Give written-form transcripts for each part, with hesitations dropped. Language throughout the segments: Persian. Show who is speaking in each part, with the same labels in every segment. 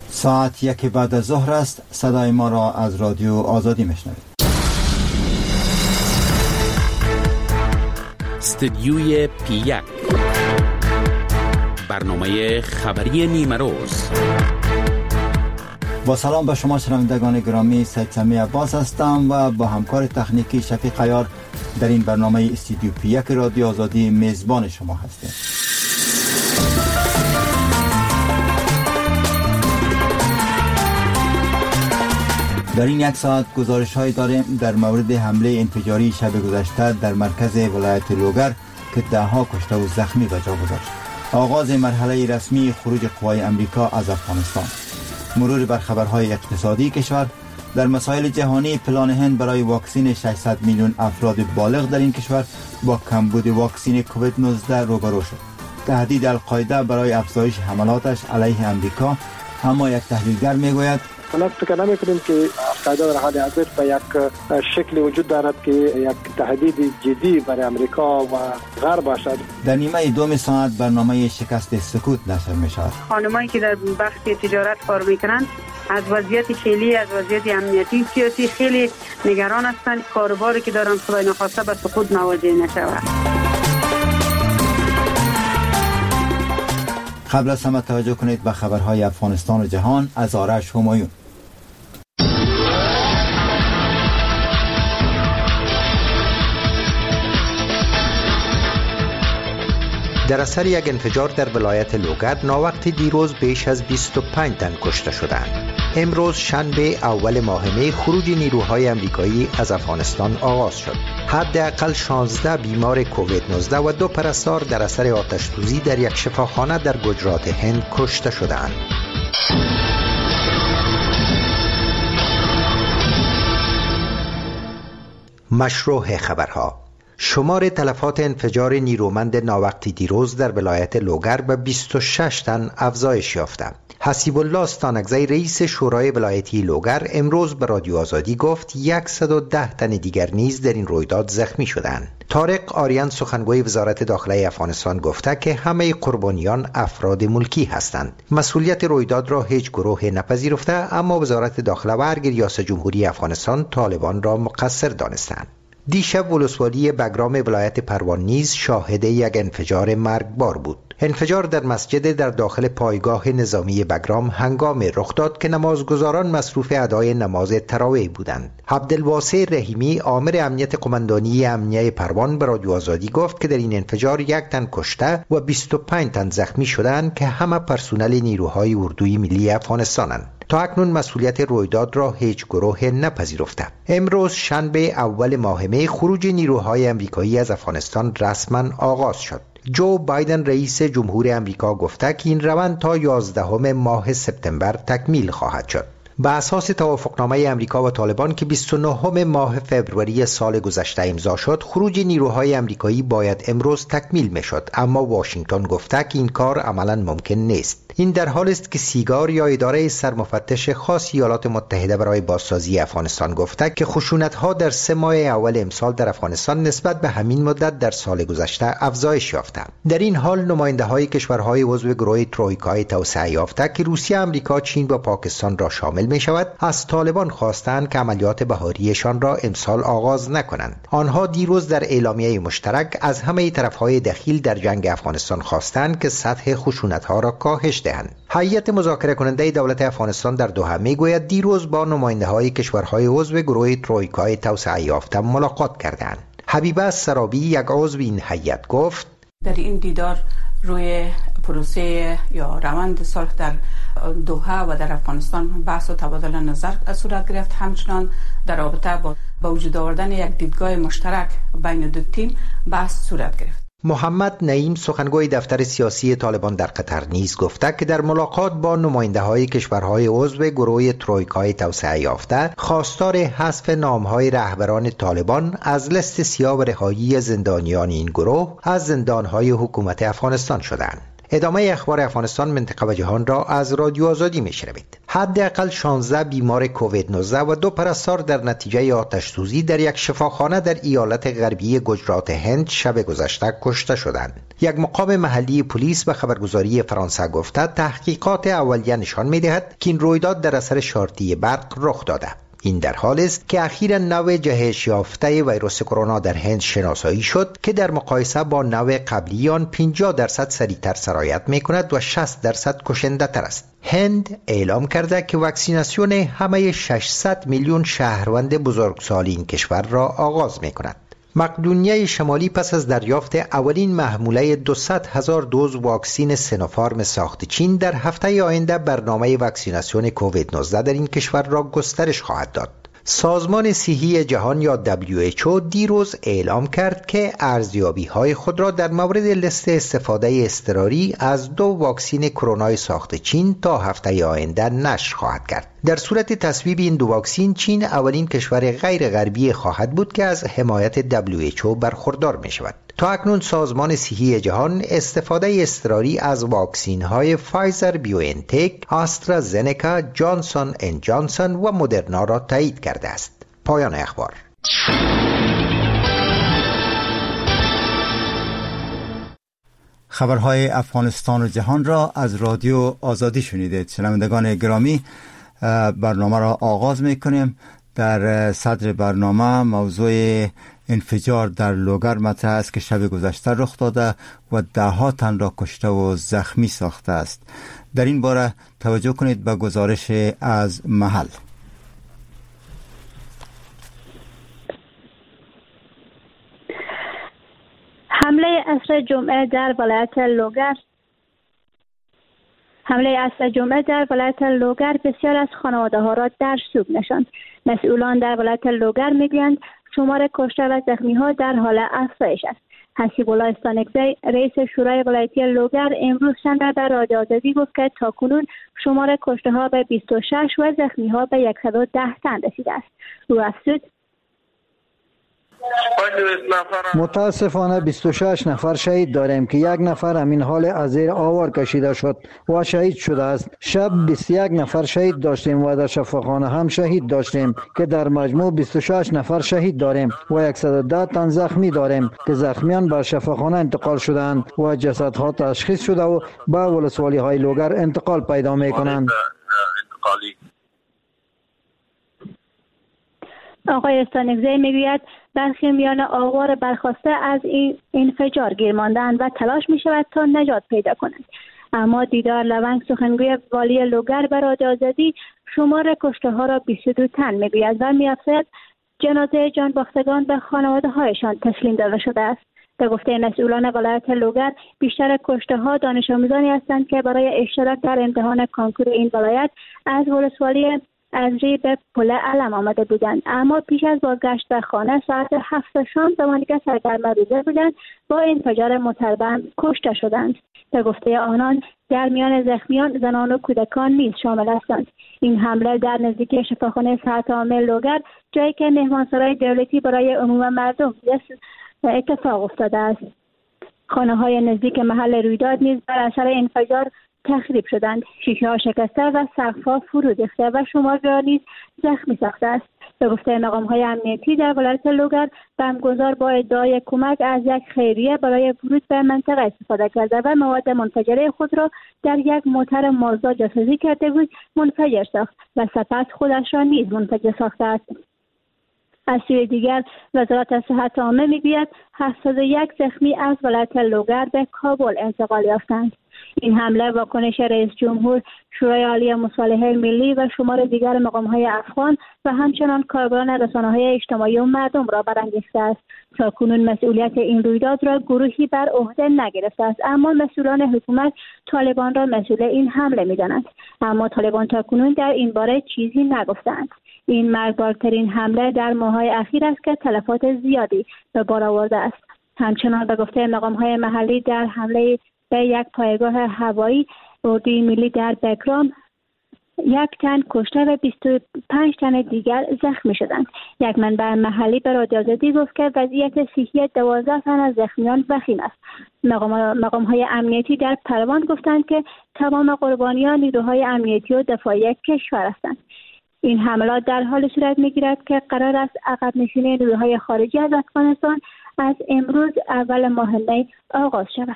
Speaker 1: ساعت 1 بعد از ظهر است. صدای ما را از رادیو آزادی میشنوید.
Speaker 2: استدیوی پی1 برنامه خبری نیمه روز.
Speaker 1: با سلام به شما شنوندگان گرامی، سید سمی عباس هستم و با همکار تکنیکی شفیق عیار در این برنامه استدیو پی1 رادیو آزادی میزبان شما هستیم. در این یک ساعت گزارش های داریم در مورد حمله انفجاری شب گذشته در مرکز ولایت لوگر که 10 کشته و زخمی به جا گذاشت. آغاز مرحله رسمی خروج قوای امریکا از افغانستان. مرور بر خبرهای اقتصادی کشور. در مسائل جهانی پلان هند برای واکسین 600 میلیون افراد بالغ در این کشور با کمبود واکسین کووید 19 روبرو شد. تهدید القاعده برای افزایش حملاتش علیه امریکا، اما یک تحلیلگر میگوید
Speaker 3: ما فکر نمی‌کنیم که القاعده در حال حاضر به یک شکل وجود دارد که یک تهدید جدی برای امریکا و غرب باشد. در
Speaker 1: نیمه دوم ساعت برنامه شکست سکوت نشر می‌شود.
Speaker 4: خانمایی که در بخش تجارت کار می‌کنند از وضعیت فعلی، از وضعیت امنیتی سیاسی خیلی نگران هستند. کاروباری که دارند خدای نخواسته به سقوط مواجه نشود.
Speaker 1: قبل از همه توجه کنید به خبرهای افغانستان و جهان از آرش همایون.
Speaker 5: در اثر یک انفجار در ولایت لوگر ناوقت دیروز بیش از 25 تن کشته شدند. امروز شنبه اول ماه می خروج نیروهای امریکایی از افغانستان آغاز شد. حداقل 16 بیمار کووید 19 و 2 پرستار در اثر آتش سوزی در یک شفاخانه در گجرات هند کشته شدند. مشروع خبرها. شمار تلفات انفجار نیرومند ناوقتی دیروز در ولایت لوگر به 26 تن افزایش یافته. حسیب الله استانکزی رئیس شورای ولایتی لوگر امروز به رادیو آزادی گفت 110 تن دیگر نیز در این رویداد زخمی شدند. طارق آریان سخنگوی وزارت داخله افغانستان گفته که همه قربانیان افراد ملکی هستند. مسئولیت رویداد را هیچ گروه نپذیرفته، اما وزارت داخله و ارگ ریاست جمهوری افغانستان طالبان را مقصر دانستند. دیشب ولسوالی بگرام ولایت پروان نیز شاهد یک انفجار مرگبار بود. انفجار در مسجد در داخل پایگاه نظامی بگرام هنگام رخ داد که نمازگزاران مصروف ادای نماز تراویح بودند. عبدالواسع رحیمی آمر امنیت قماندانی امنیه پروان به رادیو آزادی گفت که در این انفجار 1 تن کشته و 25 تن زخمی شدند که همه پرسنل نیروهای اردوی ملی افغانستانند. تا اکنون مسئولیت رویداد را هیچ گروه نپذیرفته. امروز شنبه اول ماه می خروج نیروهای امریکایی از افغانستان رسما آغاز شد. جو بایدن رئیس جمهور امریکا گفته که این روند تا 11 ماه سپتامبر تکمیل خواهد شد. به اساس توافقنامه امریکا و طالبان که 29 ماه فوریه سال گذشته امضا شد، خروج نیروهای امریکایی باید امروز تکمیل میشد، اما واشنگتن گفته که این کار عملاً ممکن نیست. این در حال است که سیگار یا اداره سرمفتش خاص ایالات متحده برای بازسازی افغانستان گفته که خشونت‌ها در 3 ماه اول امسال در افغانستان نسبت به همین مدت در سال گذشته افزایش یافته. در این حال نماینده‌های کشورهای عضو گروه ترویکای توسعه یافته که روسیه، آمریکا، چین و پاکستان را شامل می شود از طالبان خواستند که عملیات بهاریشان را امسال آغاز نکنند. آنها دیروز در اعلامیه مشترک از همه طرفهای دخیل در جنگ افغانستان خواستند که سطح خشونت‌ها را کاهش دهند. هیئت مذاکره کننده دولت افغانستان در دوحه میگوید دیروز با نماینده‌های کشورهای عضو گروه ترویکای توسعه یافته ملاقات کردند. حبیبه سرابی یک عضو این هیئت گفت
Speaker 6: در این دیدار روی پروسه یا روند صلح در دوحه و در افغانستان بحث و تبادل نظر صورت گرفت. همچنان در رابطه با وجود آوردن یک دیدگاه مشترک بین دو تیم بحث صورت گرفت.
Speaker 5: محمد نعیم سخنگوی دفتر سیاسی طالبان در قطر نیز گفته که در ملاقات با نماینده‌های کشورهای عضو گروه ترویکای توسعه یافته خواستار حذف نام‌های رهبران طالبان از لیست سیاه و رهایی زندانیان این گروه از زندان‌های حکومت افغانستان شدند. ادامه اخبار افغانستان، منطقه و جهان را از رادیو آزادی میشنوید. حداقل 16 بیمار کووید 19 و 2 پرستار در نتیجه آتش سوزی در یک شفاخانه در ایالت غربی گجرات هند شب گذشته کشته شدند. یک مقام محلی پلیس به خبرگزاری فرانسه گفته تحقیقات اولیه نشان می‌دهد که این رویداد در اثر شارتی برق رخ داده. این در حال است که اخیراً نوع جهش یافته ویروس کرونا در هند شناسایی شد که در مقایسه با نوع قبلی آن 50% سریعتر سرایت می‌کند و 60% کشنده تر است. هند اعلام کرده که واکسیناسیون همه 600 میلیون شهروند بزرگسال این کشور را آغاز می‌کند. مقدونیه شمالی پس از دریافت اولین محموله 200,000 دوز واکسین سینوفارم ساخت چین در هفته آینده برنامه واکسیناسیون کووید 19 در این کشور را گسترش خواهد داد. سازمان صحی جهان یا WHO دیروز اعلام کرد که ارزیابی‌های خود را در مورد لیست استفاده اضطراری از 2 واکسین کرونا ساخت چین تا هفته آینده نشر خواهد کرد. در صورت تصویب این 2 واکسین، چین اولین کشور غیر غربی خواهد بود که از حمایت WHO برخوردار می شود. تا اکنون سازمان صحی جهان استفاده اضطراری از واکسین‌های فایزر بیوانتک، آسترازنکا، جانسون اند جانسون و مدرنا را تایید کرده است. پایان اخبار.
Speaker 1: خبرهای افغانستان و جهان را از رادیو آزادی شنیدید. شنوندگان گرامی، برنامه را آغاز می‌کنیم. در صدر برنامه موضوع انفجار در لوگر مطرح است که شب گذشته رخ داده و 10 تن را کشته و زخمی ساخته است. در این باره توجه کنید به گزارش از محل.
Speaker 7: حمله عصر جمعه در ولایت لوگر بسیار از خانواده ها را در سوگ نشاند. مسئولان در ولایت لوگر میگویند شمار کشته و زخمی ها در حال افزایش است. حسیب الله استانکزی، رئیس شورای ولایتی لوگر، امروز شنبه در رادیو آزادی گفت که تاکنون شمار کشته ها به 26 و زخمی ها به 110 تن رسیده است. او افزود:
Speaker 8: متاسفانه 26 نفر شهید داریم که 1 نفر همین حال از زیر آوار کشیده شد و شهید شده است. شب 21 نفر شهید داشتیم و در شفاخانه هم شهید داشتیم که در مجموع 26 نفر شهید داریم و 110 تن زخمی داریم که زخمیان به شفاخانه انتقال شدند و جسدها تشخیص شده و به ولسوالی های لوگر انتقال پیدا می کنند.
Speaker 7: آقای استانکزی میگوید برخی میان آوار برخواسته از این انفجار گیر ماندند و تلاش می شود تا نجات پیدا کنند. اما دیدار لونگ، سخنگوی والی لوگر، به رادیو آزادی شمار کشته ها را 22 تن میگوید و می‌افزاید جنازه جان باختگان به خانواده هایشان تسلیم داده شده است. به گفته مسئولان ولایت لوگر، بیشتر کشته ها دانش آموزانی هستند که برای اشتراک در امتحان کنکور این ولایت از ولسوالی ازری به پل علم آمده بودند، اما پیش از بازگشت به خانه ساعت 7 شام زمانی که سرگرم روزه بودند با انفجار متربم کشته شدند. به گفته آنان در میان زخمیان زنان و کودکان نیز شامل هستند. این حمله در نزدیکی شفاخانه صحت عامه لوگر، جایی که مهمانسرای دولتی برای عموم مردم اتفاق افتاده است. خانه‌های نزدیک محل رویداد نیز بر اثر انفجار تخریب شدند. شیشه‌ها شکسته و سقف‌ها فرو ریخته و شمار نیز زخمی ساخته است. به گفته مقام‌های امنیتی در ولایت لوگر، بمبگذار با ادعای کمک از یک خیریه برای ورود به منطقه استفاده کرده و مواد منفجره خود را در یک موتر مازدا جاسازی کرده بود منفجر ساخت و سپس خودش را نیز منفجر ساخته است. از سوی دیگر وزارت صحت عامه میگوید 71 زخمی از ولایت لوگر به کابل انتقال یافتند. این حمله واکنش رئیس جمهور، شورای عالی مصالحه ملی و شمار دیگر مقام‌های افغان و همچنان کاربران رسانه‌های اجتماعی و مردم را برانگیخته است. تاکنون مسئولیت این رویداد را گروهی بر عهده نگرفته است، اما مسئولان حکومت طالبان را مسئول این حمله می‌دانند. اما طالبان تاکنون در این باره چیزی نگفتند. این مرگبارترین حمله در ماه‌های اخیر است که تلفات زیادی به بار آورده است. همچنان به گفته مقام‌های محلی در حمله به یک پایگاه هوایی اردوی ملی در بگرام یک تن کشته و 25 تن دیگر زخمی شدند. یک منبع محلی به رادیو آزادی گفت که وضعیت صحی 12 تن از زخمیان وخیم است. مقام‌های امنیتی در پروان گفتند که تمام قربانیان نیروهای امنیتی و دفاعی کشور هستند. این حملات در حال صورت می‌گیرد که قرار است عقب نشینی نیروهای خارجی از افغانستان از امروز اول ماه می آغاز شود.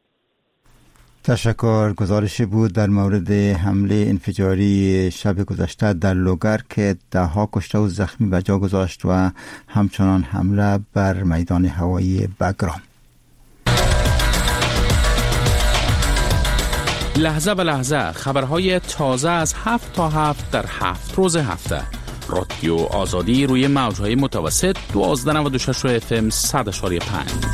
Speaker 1: تشکر. گزارشی بود در مورد حمله انفجاری شب گذشته در لوگر که 10 کشته و زخمی به جا گذاشت و همچنان حمله بر میدان هوایی بگرام.
Speaker 2: لحظه به لحظه خبرهای تازه از 7 تا 7 در 7 روز هفته. رادیو آزادی روی موجهای متوسط 1296 FM 100.5.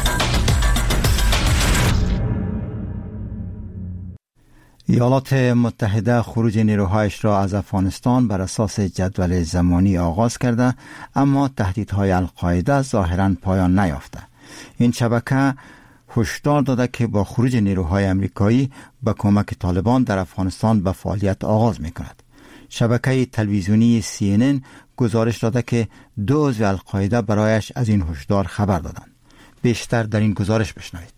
Speaker 1: ایالات متحده خروج نیروهایش را از افغانستان بر اساس جدول زمانی آغاز کرده، اما تهدیدهای القاعده ظاهراً پایان نیافته. این شبکه هشدار داده که با خروج نیروهای امریکایی به کمک طالبان در افغانستان به فعالیت آغاز می‌کند. شبکه تلویزیونی CNN گزارش داده که 2 عضو القاعده برایش از این هشدار خبر دادند. بیشتر در این گزارش بشنوید.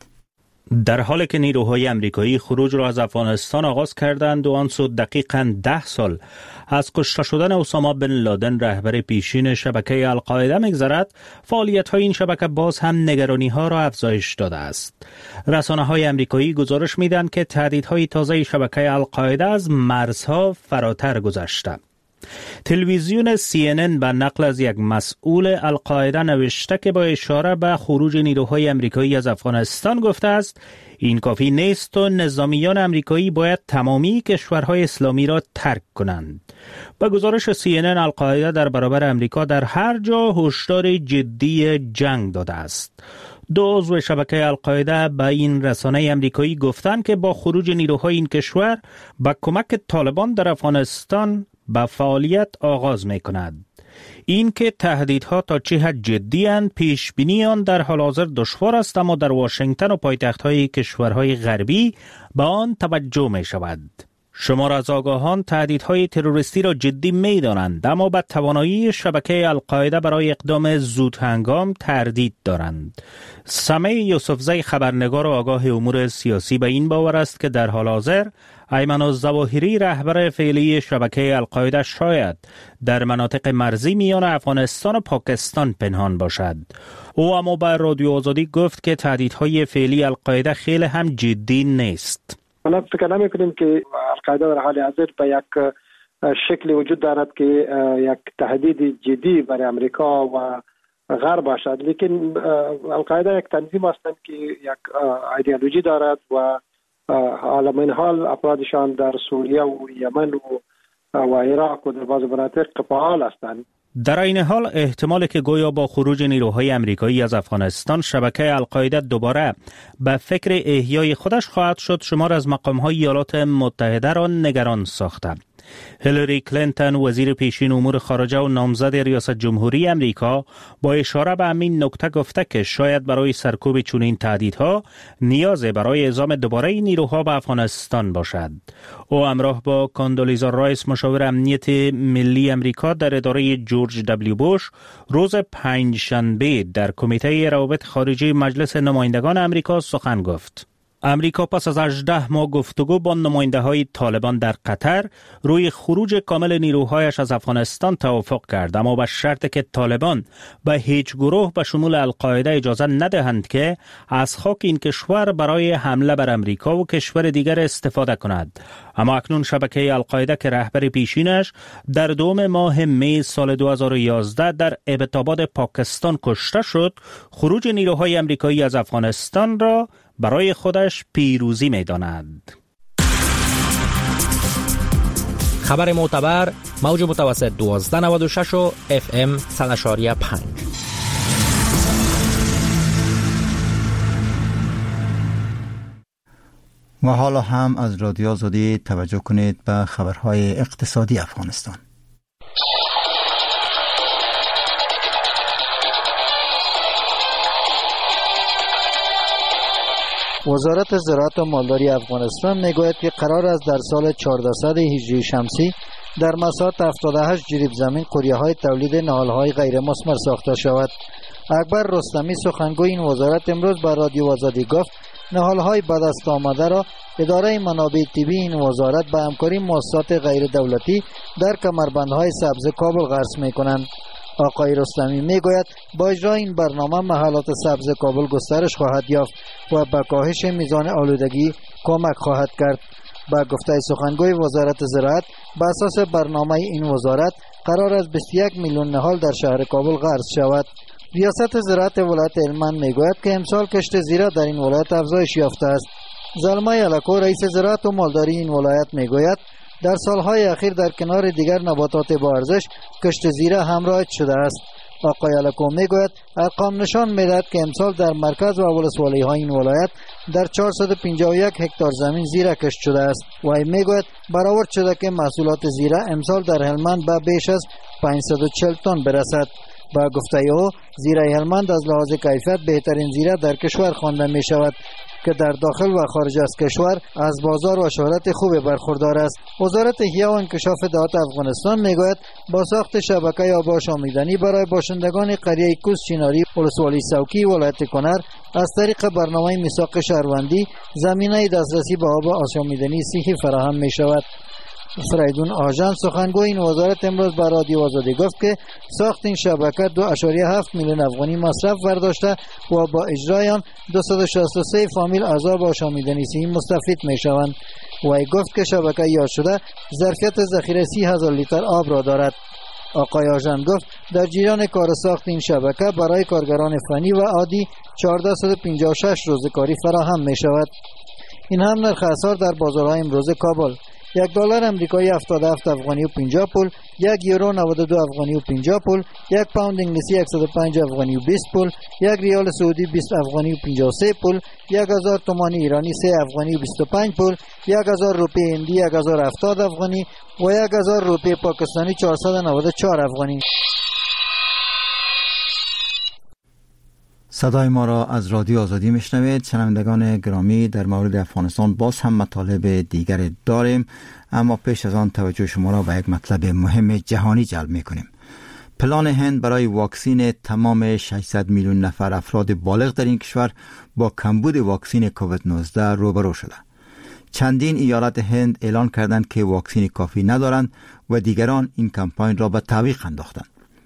Speaker 9: در حالی که نیروهای امریکایی خروج را از افغانستان آغاز کردند و آن سو دقیقاً 10 سال از کشته شدن اسامه بن لادن رهبر پیشین شبکه القاعده می‌گذرد، فعالیت‌های این شبکه باز هم نگرانی‌ها را افزایش داده است. رسانه‌های امریکایی گزارش می‌دهند که تهدیدهای تازه شبکه القاعده از مرزها فراتر گذشته. تلویزیون CNN به نقل از یک مسئول القاعده نوشته که با اشاره به خروج نیروهای امریکایی از افغانستان گفته است این کافی نیست و نظامیان امریکایی باید تمامی کشورهای اسلامی را ترک کنند. با گزارش CNN القاعده در برابر امریکا در هر جا هشدار جدی جنگ داده است. 2 عضو شبکه القاعده به این رسانه امریکایی گفتند که با خروج نیروهای این کشور با کمک طالبان در افغانستان به فعالیت آغاز می کند. این که تهدیدها تا چه حد جدی اند پیش بینی آن در حال حاضر دشوار است، اما در واشنگتن و پایتخت‌های کشورهای غربی به آن توجه می شود. شمار از آگاهان تهدیدهای تروریستی را جدی می دانند، اما به توانایی شبکه القاعده برای اقدام زود هنگام تردید دارند. سمیع یوسفزی خبرنگار و آگاه امور سیاسی به این باور است که در حال حاضر ایمن الظواهری رهبر فعلی شبکه القاعده شاید در مناطق مرزی میان افغانستان و پاکستان پنهان باشد. او اما به رادیو آزادی گفت که تهدیدهای فعلی القاعده خیلی هم جدی نیست.
Speaker 3: ما فکر نمی‌کنیم که القاعده در حال حاضر به یک شکل وجود دارد که یک تهدید جدی برای امریکا و غرب باشد، لیکن القاعده یک تنظیم هستند که یک ایدئولوژی دارد و عالم این حال افرادشان در سوریه و یمن و عراق و در بعض مناطق فعال هستند.
Speaker 9: در این حال احتمال که گویا با خروج نیروهای امریکایی از افغانستان شبکه القاعده دوباره به فکر احیای خودش خواهد شد شمار از مقام‌های ایالات متحده را نگران ساخته. هیلاری کلینتون وزیر پیشین امور خارجه و نامزد ریاست جمهوری امریکا با اشاره به همین نکته گفته که شاید برای سرکوب چنین تهدیدها نیاز برای اعزام دوباره نیروها به افغانستان باشد. او همراه با کاندولیزا رایس مشاور امنیت ملی امریکا در اداره جورج دبلیو بوش روز پنجشنبه در کمیته روابط خارجی مجلس نمایندگان امریکا سخن گفت. امریکا پس از 18 ماه گفتگو با نماینده‌های طالبان در قطر روی خروج کامل نیروهایش از افغانستان توافق کرد، اما با شرط که طالبان به هیچ گروه به شمول القاعده اجازه ندهند که از خاک این کشور برای حمله بر امریکا و کشور دیگر استفاده کند. اما اکنون شبکه القاعده که رهبر پیشینش در 2 ماه می سال 2011 در ابتاباد پاکستان کشته شد، خروج نیروهای امریکایی از افغانستان را برای خودش پیروزی می‌داند.
Speaker 10: خبر معتبر موج متوسط 1296 و FM 100.5.
Speaker 1: و حالا هم از رادیو آزادی توجه کنید به خبرهای اقتصادی افغانستان.
Speaker 8: وزارت زراعت و مالداری افغانستان میگوید که قرار است در سال 1400 هجری شمسی در مساحت 78 جریب زمین قریه‌های تولید نهال‌های غیر مثمر ساخته شود. اکبر رستمی سخنگوی این وزارت امروز به رادیو آزادی گفت نهال‌های به دست آمده را اداره منابع طبی این وزارت به همکاری مؤسسات غیر دولتی در کمربندهای سبز کابل غرس می‌کنند. آقای رستمی میگوید با اجرای این برنامه محلات سبز کابل گسترش خواهد یافت و به کاهش میزان آلودگی کمک خواهد کرد. با گفته سخنگوی وزارت زراعت به اساس برنامه این وزارت قرار است 21 میلیون نهال در شهر کابل غرس شود. ریاست زراعت ولایت هلمند میگوید که امسال کشت زیره در این ولایت افزایش یافته است. زلمه یلکو رئیس زراعت و مالداری این ولایت میگوید در سالهای اخیر در کنار دیگر نباتات با ارزش کشت زیره هم رایج شده است. آقای یلکو میگوید ارقام نشان میدهد که امسال در مرکز و ولسوالی‌های این ولایت در 451 هکتار زمین زیره کشت شده است و میگوید برآورد شده که محصولات زیره امسال در هلمند به بیش از 540 تن برسد. با گفته او زیره هلمند از لحاظ کیفیت بهترین زیره در کشور خوانده می شود که در داخل و خارج از کشور از بازار و شهرت خوب برخوردار است. وزارت احیا و انکشاف دهات افغانستان میگوید با ساخت شبکه آب آشامیدنی برای باشندگان قریه کوس چیناری ولسوالی سوکی ولایت کنر از طریق برنامه میثاق شهروندی زمینه دسترسی به آب آشامیدنی صحی فراهم می شود. فریدون آژان سخنگوی این وزارت امروز به رادیو آزادی گفت که ساخت این شبکه 2.7 میلیون افغانی مصرف برداشته و با اجرای آن 263 فامیل از آب آشامیدنی صحی مستفید می شوند. وی گفت که شبکه یاد شده ظرفیت ذخیره 30,000 لیتر آب را دارد. آقای آژان گفت در جریان کار ساخت این شبکه برای کارگران فنی و عادی 1456 روزگاری فراهم می شود. این هم نرخ اسعار در بازارهای امروز کابل: $1 امریکایی 77 افغانی و 50 پول، $1 یورو 92 افغانی و 50 پول، $1 پوند انگلیسی 105 افغانی و 20 پول، $1 ریال سعودی 20 افغانی و 53 پول، 1000 تومان ایرانی 3 افغانی و 25 پول، 1000 روپیه هندی 1070 افغانی و 1000 روپیه پاکستانی 494 افغانی.
Speaker 1: صدای ما را از رادیو آزادی میشنوید. شنوندگان گرامی، در مورد افغانستان باز هم مطالب دیگر داریم، اما پیش از آن توجه شما را به یک مطلب مهم جهانی جلب میکنیم. پلان هند برای واکسین تمام 600 میلیون نفر افراد بالغ در این کشور با کمبود واکسین کووید 19 روبرو شده. چندین ایالت هند اعلان کردند که واکسین کافی ندارند و دیگران این کمپاین را به تعویق انداختند.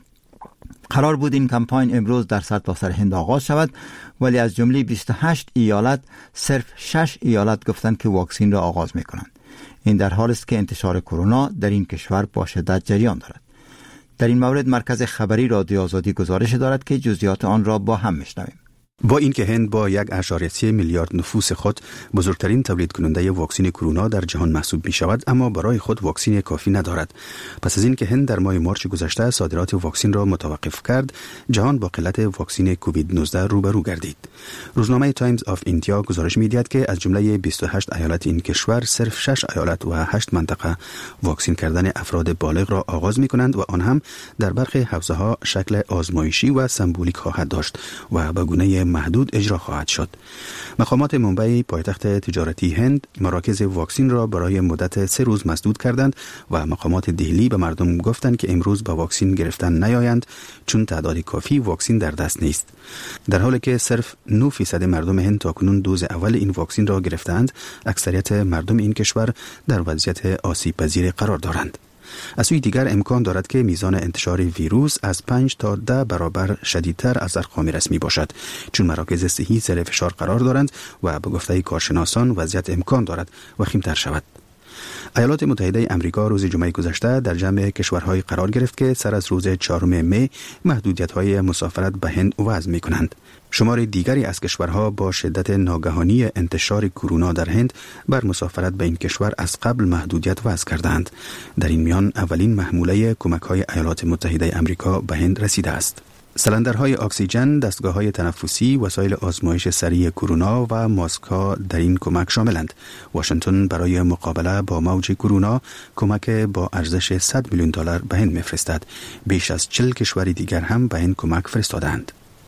Speaker 1: قرار بود این کمپاین امروز در سرتاسر هند آغاز شود، ولی از جمله 28 ایالت صرف 6 ایالت گفتند که واکسین را آغاز می‌کنند. این در حالی است که انتشار کرونا در این کشور با شدت جریان دارد. در این مورد مرکز خبری رادیو آزادی گزارش دارد که جزئیات آن را با هم میشنویم.
Speaker 11: با اینکه هند با 1.3 میلیارد نفوس خود بزرگترین تولید کننده واکسن کرونا در جهان محسوب می شود، اما برای خود واکسن کافی ندارد. پس از اینکه هند در ماه مارچ گذشته صادرات واکسن را متوقف کرد، جهان با قلت واکسن کووید 19 روبرو گردید. روزنامه تایمز آف ایندیا گزارش می دهد که از جمله 28 ایالت این کشور صرف 6 ایالت و 8 منطقه واکسن کردن افراد بالغ را آغاز می کنند و آن هم در برخی حوزه‌ها شکل آزمایشی و سمبولیک خواهد داشت و به گونه محدود اجرا خواهد شد. مقامات ممبئی، پایتخت تجارتی هند، مراکز واکسن را برای مدت 3 روز مسدود کردند و مقامات دهلی به مردم گفتند که امروز به واکسن گرفتن نیایند چون تعداد کافی واکسن در دست نیست. در حالی که صرف 9% مردم هند تاکنون دوز اول این واکسن را گرفتند، اکثریت مردم این کشور در وضعیت آسیب پذیر قرار دارند. از سوی دیگر امکان دارد که میزان انتشار ویروس از 5 تا 10 برابر شدیدتر از ارقام رسمی باشد، چون مراکز صحی زیر فشار قرار دارند و به گفته کارشناسان وضعیت امکان دارد وخیم‌تر شود. ایالات متحده آمریکا روز جمعه گذشته در جمع کشورهای قرار گرفت که سر از روز 4 می محدودیت‌های مسافرت به هند وضع می‌کنند. شمار دیگری از کشورها با شدت ناگهانی انتشار کرونا در هند بر مسافرت به این کشور از قبل محدودیت وضع کردند. در این میان اولین محموله کمک‌های ایالات متحده آمریکا به هند رسیده است. سلندرهای اکسیژن، دستگاه‌های تنفسی، وسایل آزمایش سریع کرونا و ماسک‌ها در این کمک شاملند. واشنگتن برای مقابله با موج کرونا کمک با ارزش $100 میلیون به هند می‌فرستد. بیش از 40 کشور دیگر هم به هند کمک فرستادند.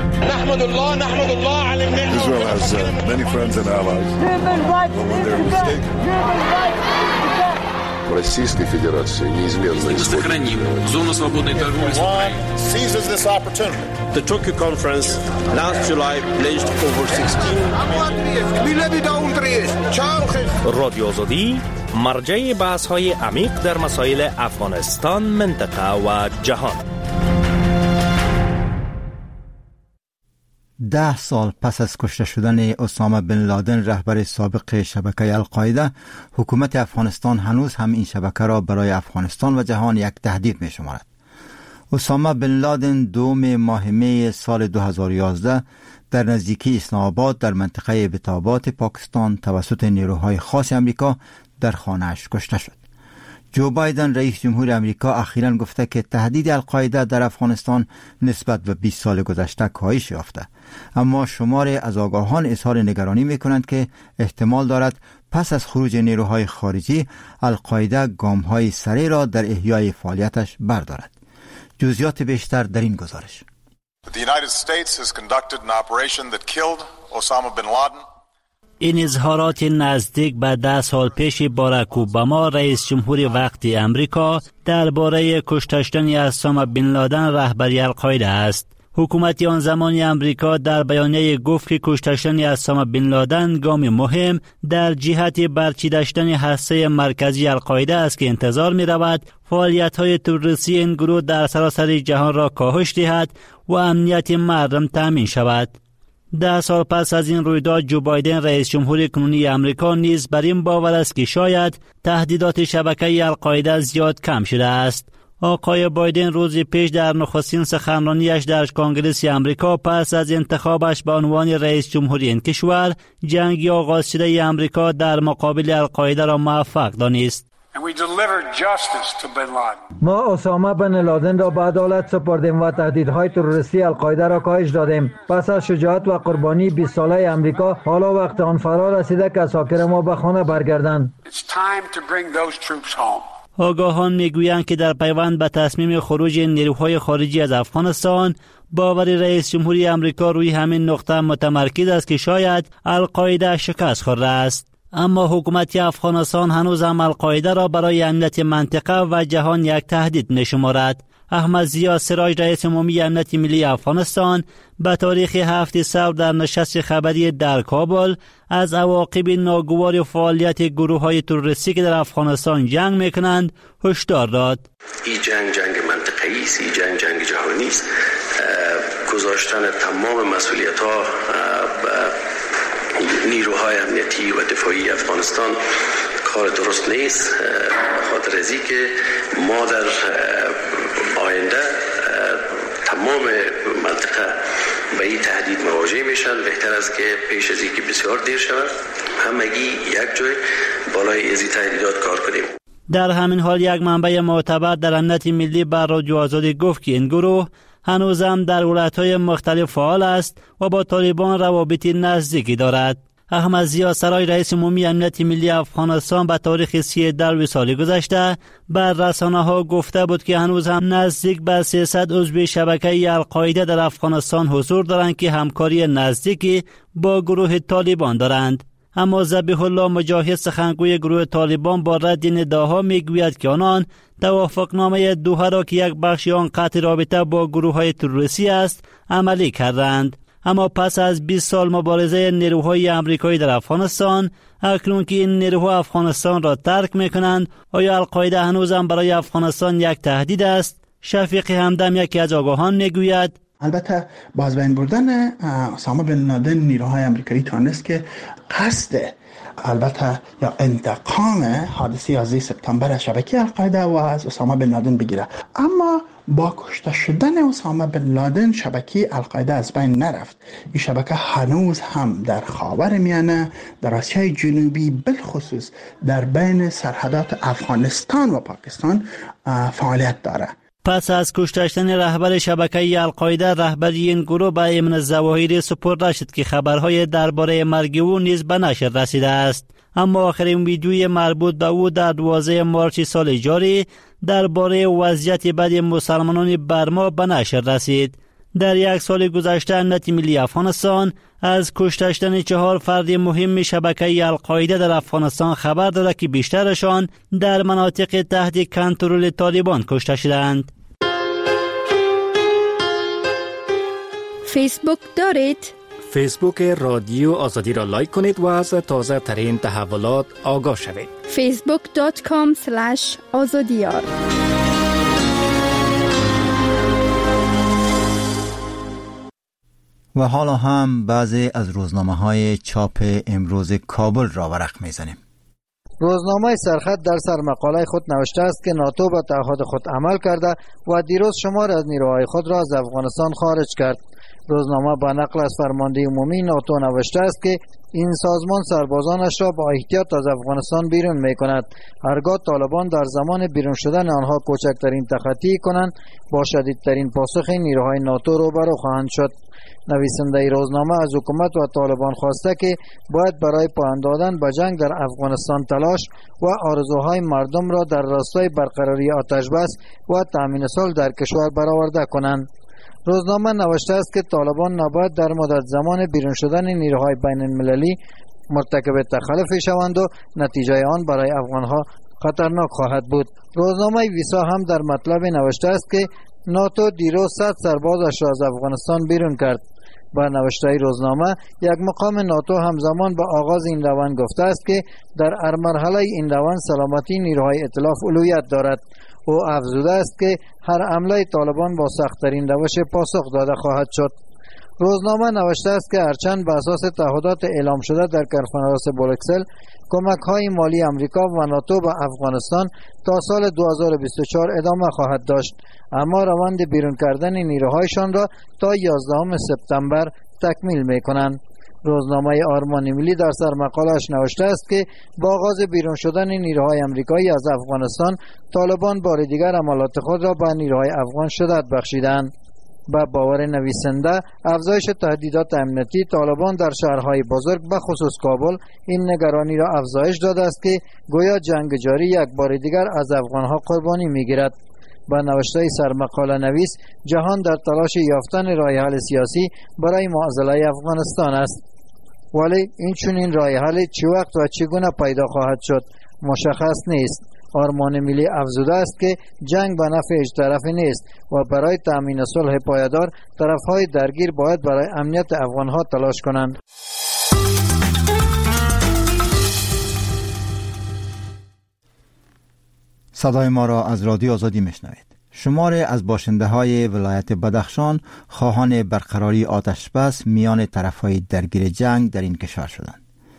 Speaker 12: Israel has many friends and allies. But when they're mistaken, Российской Федерации неизменно
Speaker 13: сохраним зону свободной торговли с Украиной.
Speaker 14: Seizes this opportunity. The Tokyo conference last July pledged over 16.
Speaker 10: رادیو آزادی مرجع بحث‌های عمیق در مسائل افغانستان، منطقه و جهان.
Speaker 1: 10 سال پس از کشته شدن اسامه بن لادن رهبر سابق شبکه القاعده، حکومت افغانستان هنوز هم این شبکه را برای افغانستان و جهان یک تهدید می شمارد. اسامه بن لادن 2 ماه می سال 2011 در نزدیکی اسلام آباد در منطقه بتابات پاکستان توسط نیروهای خاص امریکا در خانه‌اش کشته شد. جو بایدن رئیس جمهور امریکا اخیراً گفته که تهدید القاعده در افغانستان نسبت به 20 سال گذشته کاهش یافته، اما شماری از آگاهان اظهار نگرانی می‌کنند که احتمال دارد پس از خروج نیروهای خارجی القاعده گام‌های سریع را در احیای فعالیتش بردارد. جزئیات بیشتر در این گزارش.
Speaker 15: The United States has conducted an operation that killed Osama bin Laden.
Speaker 16: این اظهارات نزدیک به 10 سال پیش باراک اوباما رئیس جمهور وقتی امریکا درباره کشته شدن اسامه بن لادن رهبر القاعده است. حکومت آن زمانی امریکا در بیانیه گفت که کشته شدن اسامه بن لادن گام مهم در جهت برچیده شدن هسته مرکزی القاعده است که انتظار می رود فعالیت‌های تروریستی این گروه در سراسر جهان را کاهش دهد و امنیت مردم تامین شود. 10 سال پس از این رویداد جو بایدن رئیس جمهور کنونی امریکا نیز بر این باور است که شاید تهدیدات شبکه القاعده زیاد کم شده است. آقای بایدن روزی پیش در نخستین سخنرانیش در کنگره امریکا پس از انتخابش به عنوان رئیس جمهوری این کشور جنگی آغاز شده امریکا در مقابل القاعده را موفق دانست.
Speaker 8: ما اسامه بن لادن را به عدالت سپردیم و تهدیدهای تروریستی القاعده را کاهش دادیم. پس از شجاعت و قربانی 20 ساله امریکا، حالا وقت آن فرا رسیده که اساکر ما به خانه برگردند.
Speaker 16: آگاهان میگویند که در پیوند به تصمیم خروج نیروهای خارجی از افغانستان، باور رئیس جمهوری امریکا روی همین نقطه متمرکز است که شاید القاعده شکست خورده است. اما حکومت افغانستان هنوز هم القاعده را برای امنیت منطقه و جهان یک تهدید می‌شمارد. احمد ضیا سراج رئیس عمومی امنیت ملی افغانستان به تاریخ 7 صبر در نشست خبری در کابل از عواقب ناگوار فعالیت گروه‌های تروریستی که در افغانستان جنگ می‌کنند هشدار داد.
Speaker 17: این جنگ منطقه‌ای است، این جنگ جهانی است. گذاشتن تمام مسئولیت‌ها نیروهای امنیتی و دفاعی افغانستان کار درست نیست، خاطر از اینکه ما در آینده تمام منطقه به این تهدید مواجه میشن. بهتر است که پیش از اینکه بسیار دیر شود همگی یک جای بالای از این تهدیدات کار کنیم.
Speaker 16: در همین حال یک منبع معتبر در امنیت ملی بر رادیو آزادی گفت که این گروه هنوزم در ولایت‌های مختلف فعال است و با طالبان روابط نزدیکی دارد. احمد ضیا سراج رئیس عمومی امنیت ملی افغانستان به تاریخ 13 سال گذشته بر رسانه‌ها گفته بود که هنوز هم نزدیک به 300 عضو شبکه القاعده در افغانستان حضور دارند که همکاری نزدیکی با گروه طالبان دارند. اما ذبیح الله مجاهد سخنگوی گروه طالبان با رد این ادعاها میگوید که آنان توافقنامه دوحه را که یک بخش آن قطع رابطه با گروه‌های تروریستی است عملی کردند. اما پس از 20 سال مبارزه نیروهای امریکایی در افغانستان، اکنون که این نیروها افغانستان را ترک میکنند، آیا القاعده هنوزم برای افغانستان یک تهدید است؟ شفیق همدم یکی از آگاهان میگوید
Speaker 18: البته با از بین بردن اسامه بن لادن نیروهای امریکایی تانست که قصد البته یا انتقام حادثه 11 سپتامبر از شبکه القاعده و از اسامه بن لادن بگیره، اما با کشته شدن اسامه بن لادن شبکه القاعده از بین نرفت. این شبکه هنوز هم در خاورمیانه، در آسیای جنوبی، بالخصوص در بین سرحدات افغانستان و پاکستان فعالیت داره.
Speaker 16: پس از کشته شدن رهبر شبکه القاعده، رهبری این گروه به ایمن الظواهری سپرده شد که خبرهای درباره مرگ او نیز به نشر رسیده است. اما آخرین ویدیوی مربوط به او در 12 مارس سال جاری درباره وضعیت بد مسلمانان برما به نشر رسید. در یک سال گذشته امنیت ملی افغانستان از کشته شدن 4 فرد مهم شبکه القاعده در افغانستان خبر داده که بیشترشان در مناطق تحت کنترل طالبان کشته شدند.
Speaker 19: فیسبوک دارید؟
Speaker 10: فیسبوک رادیو آزادی را لایک کنید و از تازه ترین تحولات آگاه شوید.
Speaker 19: facebook.com/azadiyar.
Speaker 1: و حالا هم بعضی از روزنامه‌های چاپ امروز کابل را ورق می‌زنیم.
Speaker 8: روزنامه سرخط در سرمقاله خود نوشته است که ناتو به تعهد خود عمل کرده و دیروز شمار از نیروهای خود را از افغانستان خارج کرد. روزنامه با نقل از فرمانده عمومی ناتو نوشته است که این سازمان سربازانش را با احتیاط از افغانستان بیرون می کند. هرگاه طالبان در زمان بیرون شدن آنها کوچکترین تخطی کنند با شدیدترین پاسخ نیروهای ناتو روبرو خواهند شد. نویسنده روزنامه از حکومت و طالبان خواسته که باید برای پایان دادن به جنگ در افغانستان تلاش و آرزوهای مردم را در راستای برقراری آتش بس و تامین صلح در کشور برآورده کنند. روزنامه نوشته است که طالبان نباید در مدت زمان بیرون شدن نیروهای بین المللی مرتکب تخلف شوند و نتیجه آن برای افغانها خطرناک خواهد بود. روزنامه ویسا هم در مطلب نوشته است که ناتو دیروز 100 سربازش را از افغانستان بیرون کرد. با نوشته روزنامه یک مقام ناتو همزمان با آغاز این روند گفته است که در هر مرحله این روند سلامتی نیروهای ائتلاف اولویت دارد. او افزوده است که هر حمله طالبان با سخت‌ترین روش پاسخ داده خواهد شد. روزنامه نوشته است که هرچند بر اساس تعهدات اعلام شده در کنفرانس بروکسل کمک‌های مالی امریکا و ناتو به افغانستان تا سال 2024 ادامه خواهد داشت، اما روند بیرون کردن نیروهایشان را تا 11 سپتامبر تکمیل می‌کنند. روزنامه آرمان ملی در سرمقاله‌اش نوشته است که با آغاز بیرون شدن نیروهای امریکایی از افغانستان طالبان بار دیگر حملات خود را به نیروهای افغان شدت بخشیدند. با باور نویسنده افزایش تهدیدات امنیتی طالبان در شهرهای بزرگ به خصوص کابل این نگرانی را افزایش داده است که گویا جنگ جاری یک بار دیگر از افغانها قربانی می‌گیرد. با نوشته سرمقاله نویس جهان در تلاش یافتن راه حل سیاسی برای معضله افغانستان است، ولی این چنین راه حل چه وقت و چگونه پیدا خواهد شد مشخص نیست. آرمان ملی افزوده است که جنگ به نفع هیچ طرفی نیست و برای تامین صلح پایدار طرفهای درگیر باید برای امنیت افغانها تلاش کنند.
Speaker 1: صدای ما را از رادیو آزادی میشنوید. شماری از باشنده های ولایت بدخشان خواهان برقراری آتش بس میان طرفهای درگیر جنگ در این کشور شدند.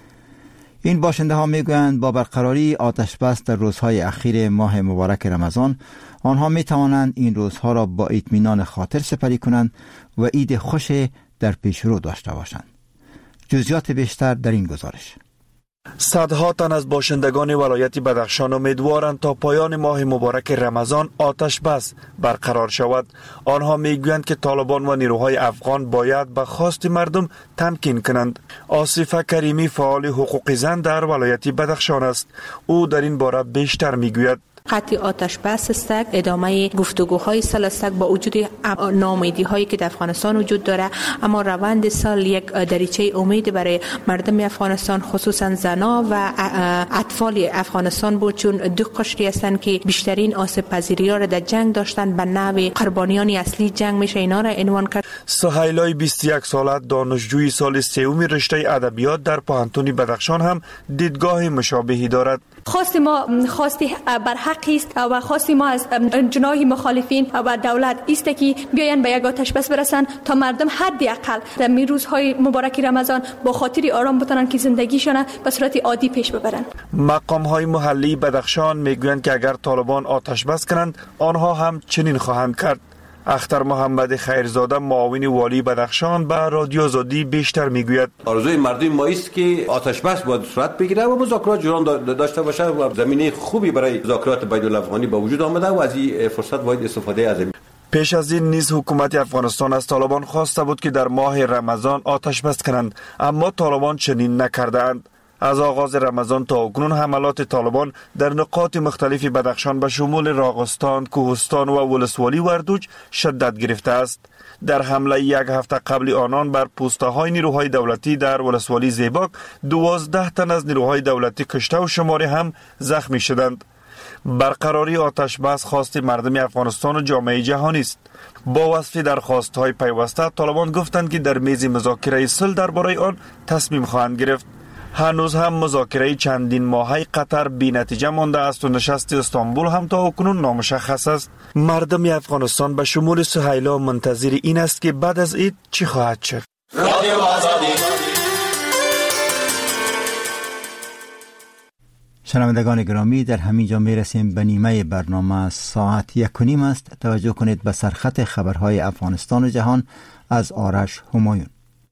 Speaker 1: این باشنده ها میگویند با برقراری آتش بس در روزهای اخیر ماه مبارک رمضان آنها می توانند این روزها را با اطمینان خاطر سپری کنند و عید خوش در پیش رو داشته باشند. جزئیات بیشتر در این گزارش.
Speaker 20: صدها تن از باشندگان ولایت بدخشان امیدوارند تا پایان ماه مبارک رمضان آتش بس برقرار شود. آنها میگویند که طالبان و نیروهای افغان باید به خواست مردم تمکین کنند. آصف کریمی فعال حقوق زن در ولایت بدخشان است. او در این باره بیشتر میگوید.
Speaker 21: قطع آتش بس است، ادامه گفتگوهای سلسک با وجود ناامیدی هایی که در افغانستان وجود داره، اما روند سال یک دریچه امید برای مردم افغانستان خصوصا زنا و اطفال افغانستان بود، چون دو قشری هستند که بیشترین آسیب پذیری را در جنگ داشتند. به نوع قربانیان اصلی جنگ میشه اینا را عنوان کرد.
Speaker 20: سهیلای 21 ساله دانشجوی سال سوم رشته ادبیات در پوهنتون بدخشان هم دیدگاه مشابهی دارد.
Speaker 22: خواست ما بر حقی است و خواست ما از جناح مخالفین و دولت است که بیاین به یک آتش بس برسن تا مردم حداقل در می روزهای مبارک رمضان با خاطری آرام بتونن که زندگیشون به صورت عادی پیش ببرن.
Speaker 20: مقام‌های محلی بدخشان میگویند که اگر طالبان آتش بس کنند آنها هم چنین خواهند کرد. اختر محمد خیرزاده معاون والی بدخشان به رادیو آزادی بیشتر میگوید.
Speaker 23: آرزوی مردم ما است که آتش بس باید صورت بگیره و مذاکرات جریان داشته باشه و زمینه خوبی برای مذاکرات بین الافغانی به وجود آمده و از این فرصت باید استفاده از این.
Speaker 20: پیش از این نیز حکومت افغانستان از طالبان خواسته بود که در ماه رمضان آتش بس کنند، اما طالبان چنین نکردند. از آغاز رمضان تا اکنون حملات طالبان در نقاط مختلف بدخشان به شمول راغستان، کوهستان و ولسوالی وردوج شدت گرفته است. در حمله یک هفته قبل آنان بر پوسته‌های نیروهای دولتی در ولسوالی زیباک 12 تن از نیروهای دولتی کشته و شماری هم زخمی شدند. برقراری آتش بس خواست مردم افغانستان و جامعه جهانی است. با وصف درخواست‌های پیوسته، طالبان گفتند که در میز مذاکره صلح درباره آن تصمیم خواهند گرفت. هنوز هم مذاکره چندین ماهه قطر بی نتیجه مانده است و نشست استانبول هم تا اکنون نامشخص است. مردم افغانستان به شمول سهیلا منتظر این است که بعد از عید چی خواهد شد.
Speaker 1: شنوندگان گرامی، در همین جا میرسیم به نیمه برنامه. ساعت 1:30 است. توجه کنید به سرخط خبرهای افغانستان و جهان از آرش همایون.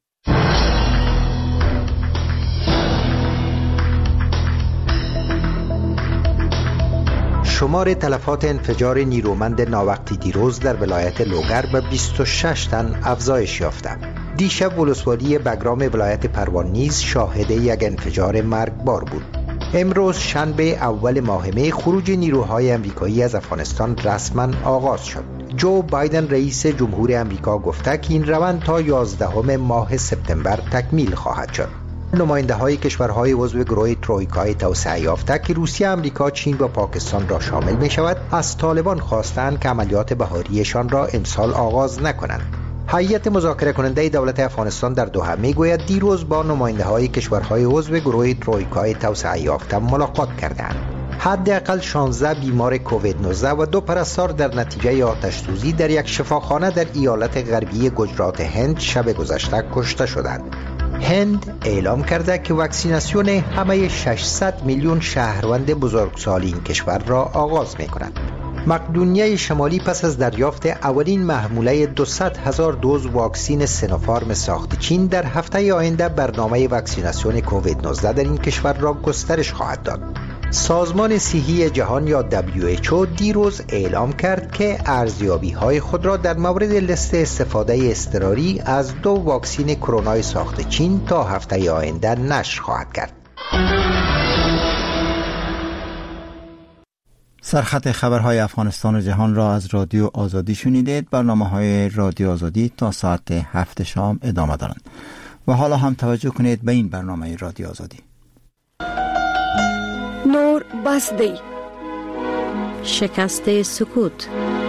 Speaker 5: شمار تلفات انفجار نیرومند ناوقتی دیروز در ولایت لوگر به 26 تن افزایش یافته. دیشب ولسوالی بگرام ولایت پروان نیز شاهد یک انفجار مرگبار بود. امروز شنبه اول ماه می خروج نیروهای امریکایی از افغانستان رسما آغاز شد. جو بایدن رئیس جمهور امریکا گفته که این روند تا 11 ماه سپتامبر تکمیل خواهد شد. نماینده های کشورهای عضو گروه ترویکای توسعه یافته که روسیه، امریکا، چین و پاکستان را شامل می شود، از طالبان خواستند که عملیات بهاریشان را امسال آغاز نکنند. هیئت مذاکره کننده دولت افغانستان در دوحه می گوید دیروز با نماینده های کشورهای عضو گروه ترویکای توسعه یافته ملاقات کردند. حداقل 16 بیمار کووید 19 و 2 پرستار در نتیجه آتش سوزی در یک شفاخانه در ایالت غربی گجرات هند شب گذشته کشته شدند. هند اعلام کرده که واکسیناسیون همه 600 میلیون شهروند بزرگسال این کشور را آغاز می کند. مقدونیه شمالی پس از دریافت اولین محموله 200,000 دوز واکسین سینوفارم ساخت چین در هفته آینده برنامه واکسیناسیون کووید 19 در این کشور را گسترش خواهد داد. سازمان صحی جهان یا WHO دیروز اعلام کرد که ارزیابی‌های خود را در مورد لیست استفاده اضطراری از 2 واکسین کرونا ساخت چین تا هفته آینده نشر خواهد کرد.
Speaker 1: سرخط خبرهای افغانستان و جهان را از رادیو آزادی شنیدید. برنامه‌های رادیو آزادی تا ساعت 7 شام ادامه دارند. و حالا هم توجه کنید به این برنامه رادیو آزادی.
Speaker 4: نور بس دی، شکست سکوت.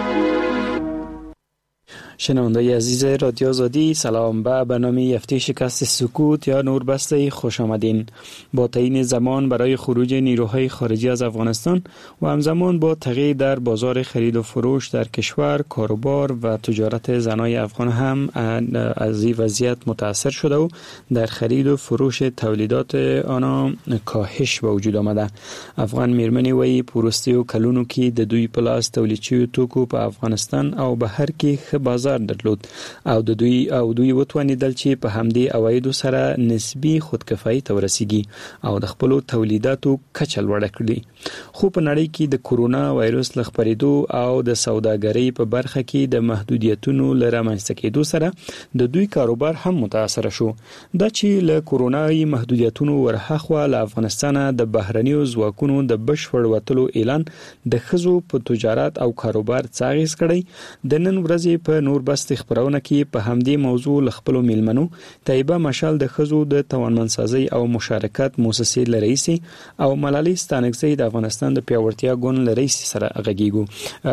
Speaker 6: شنوندای عزیز رادیو آزادی، سلام. به برنامه هفته شکست سکوت یا نور بسته خوش آمدین. با تعیین زمان برای خروج نیروهای خارجی از افغانستان و همزمان با تغییر در بازار خرید و فروش در کشور، کاروبار و تجارت زنای افغان هم از این وضعیت متاثر شده و در خرید و فروش تولیدات آنها کاهش به وجود آمده. افغان میرمنی وی پورستی و کلونو کی د دوی پلاس تولیدچی توکو په افغانستان او بهر کې بازار درلود او دوی وتوانیدل چې په همدې عوایدو سره نسبی خودکفایي ته ورسیږي او د خپل تولیداتو کچه لوړه کړي. خو په نړۍ کې د کورونا وایرس له خپرېدو او د سوداګرۍ په برخه کې د محدودیتونو له رامنځته کېدو سره د دوی کاروبار هم متاثر شو. دا چې له کورونایي محدودیتونو ورهاخوا له افغانستانه د بهرنیو ځواکونو د بشپړ وتلو اعلان د ښځو په تجارت او کاروبار څاغیز کړی. د نن ورځې په نور بست خبرونه کې په همدې موضوع ل خپل میلمنو طیبه مشال د ښځو د توانمنسازي او مشارکت مؤسسې لرئیس او ملالي ستانکزی د افغانستان د پیاوړتیا ګوند لرئیس سره غږیږو.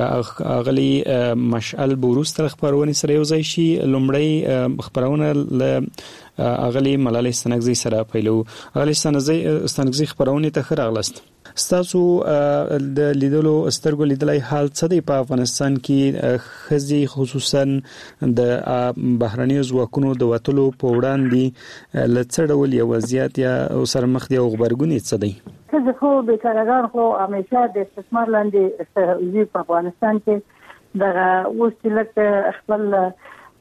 Speaker 6: اغلی مشال بوروستر خبرونه سره یو ځای شي. لومړی خبرونه ل اغلی ملالي ستانکزی سره پیلو. اغلی ستانکزی خبرونه ته خراغلست. ستاسو د لیدلو سترګو لیدلای حال څه دی په افغانستان کې خزي خصوصا د بهرنیو ځواکونو د وټلو په وړاندې لڅړول یو وضعیت یا سره مخ دی او غبرګونی څه دی؟
Speaker 19: خزي خو به کارګر خو همیشه د استثمار لاندې استهزاء په افغانستان کې دغه وسیله خپل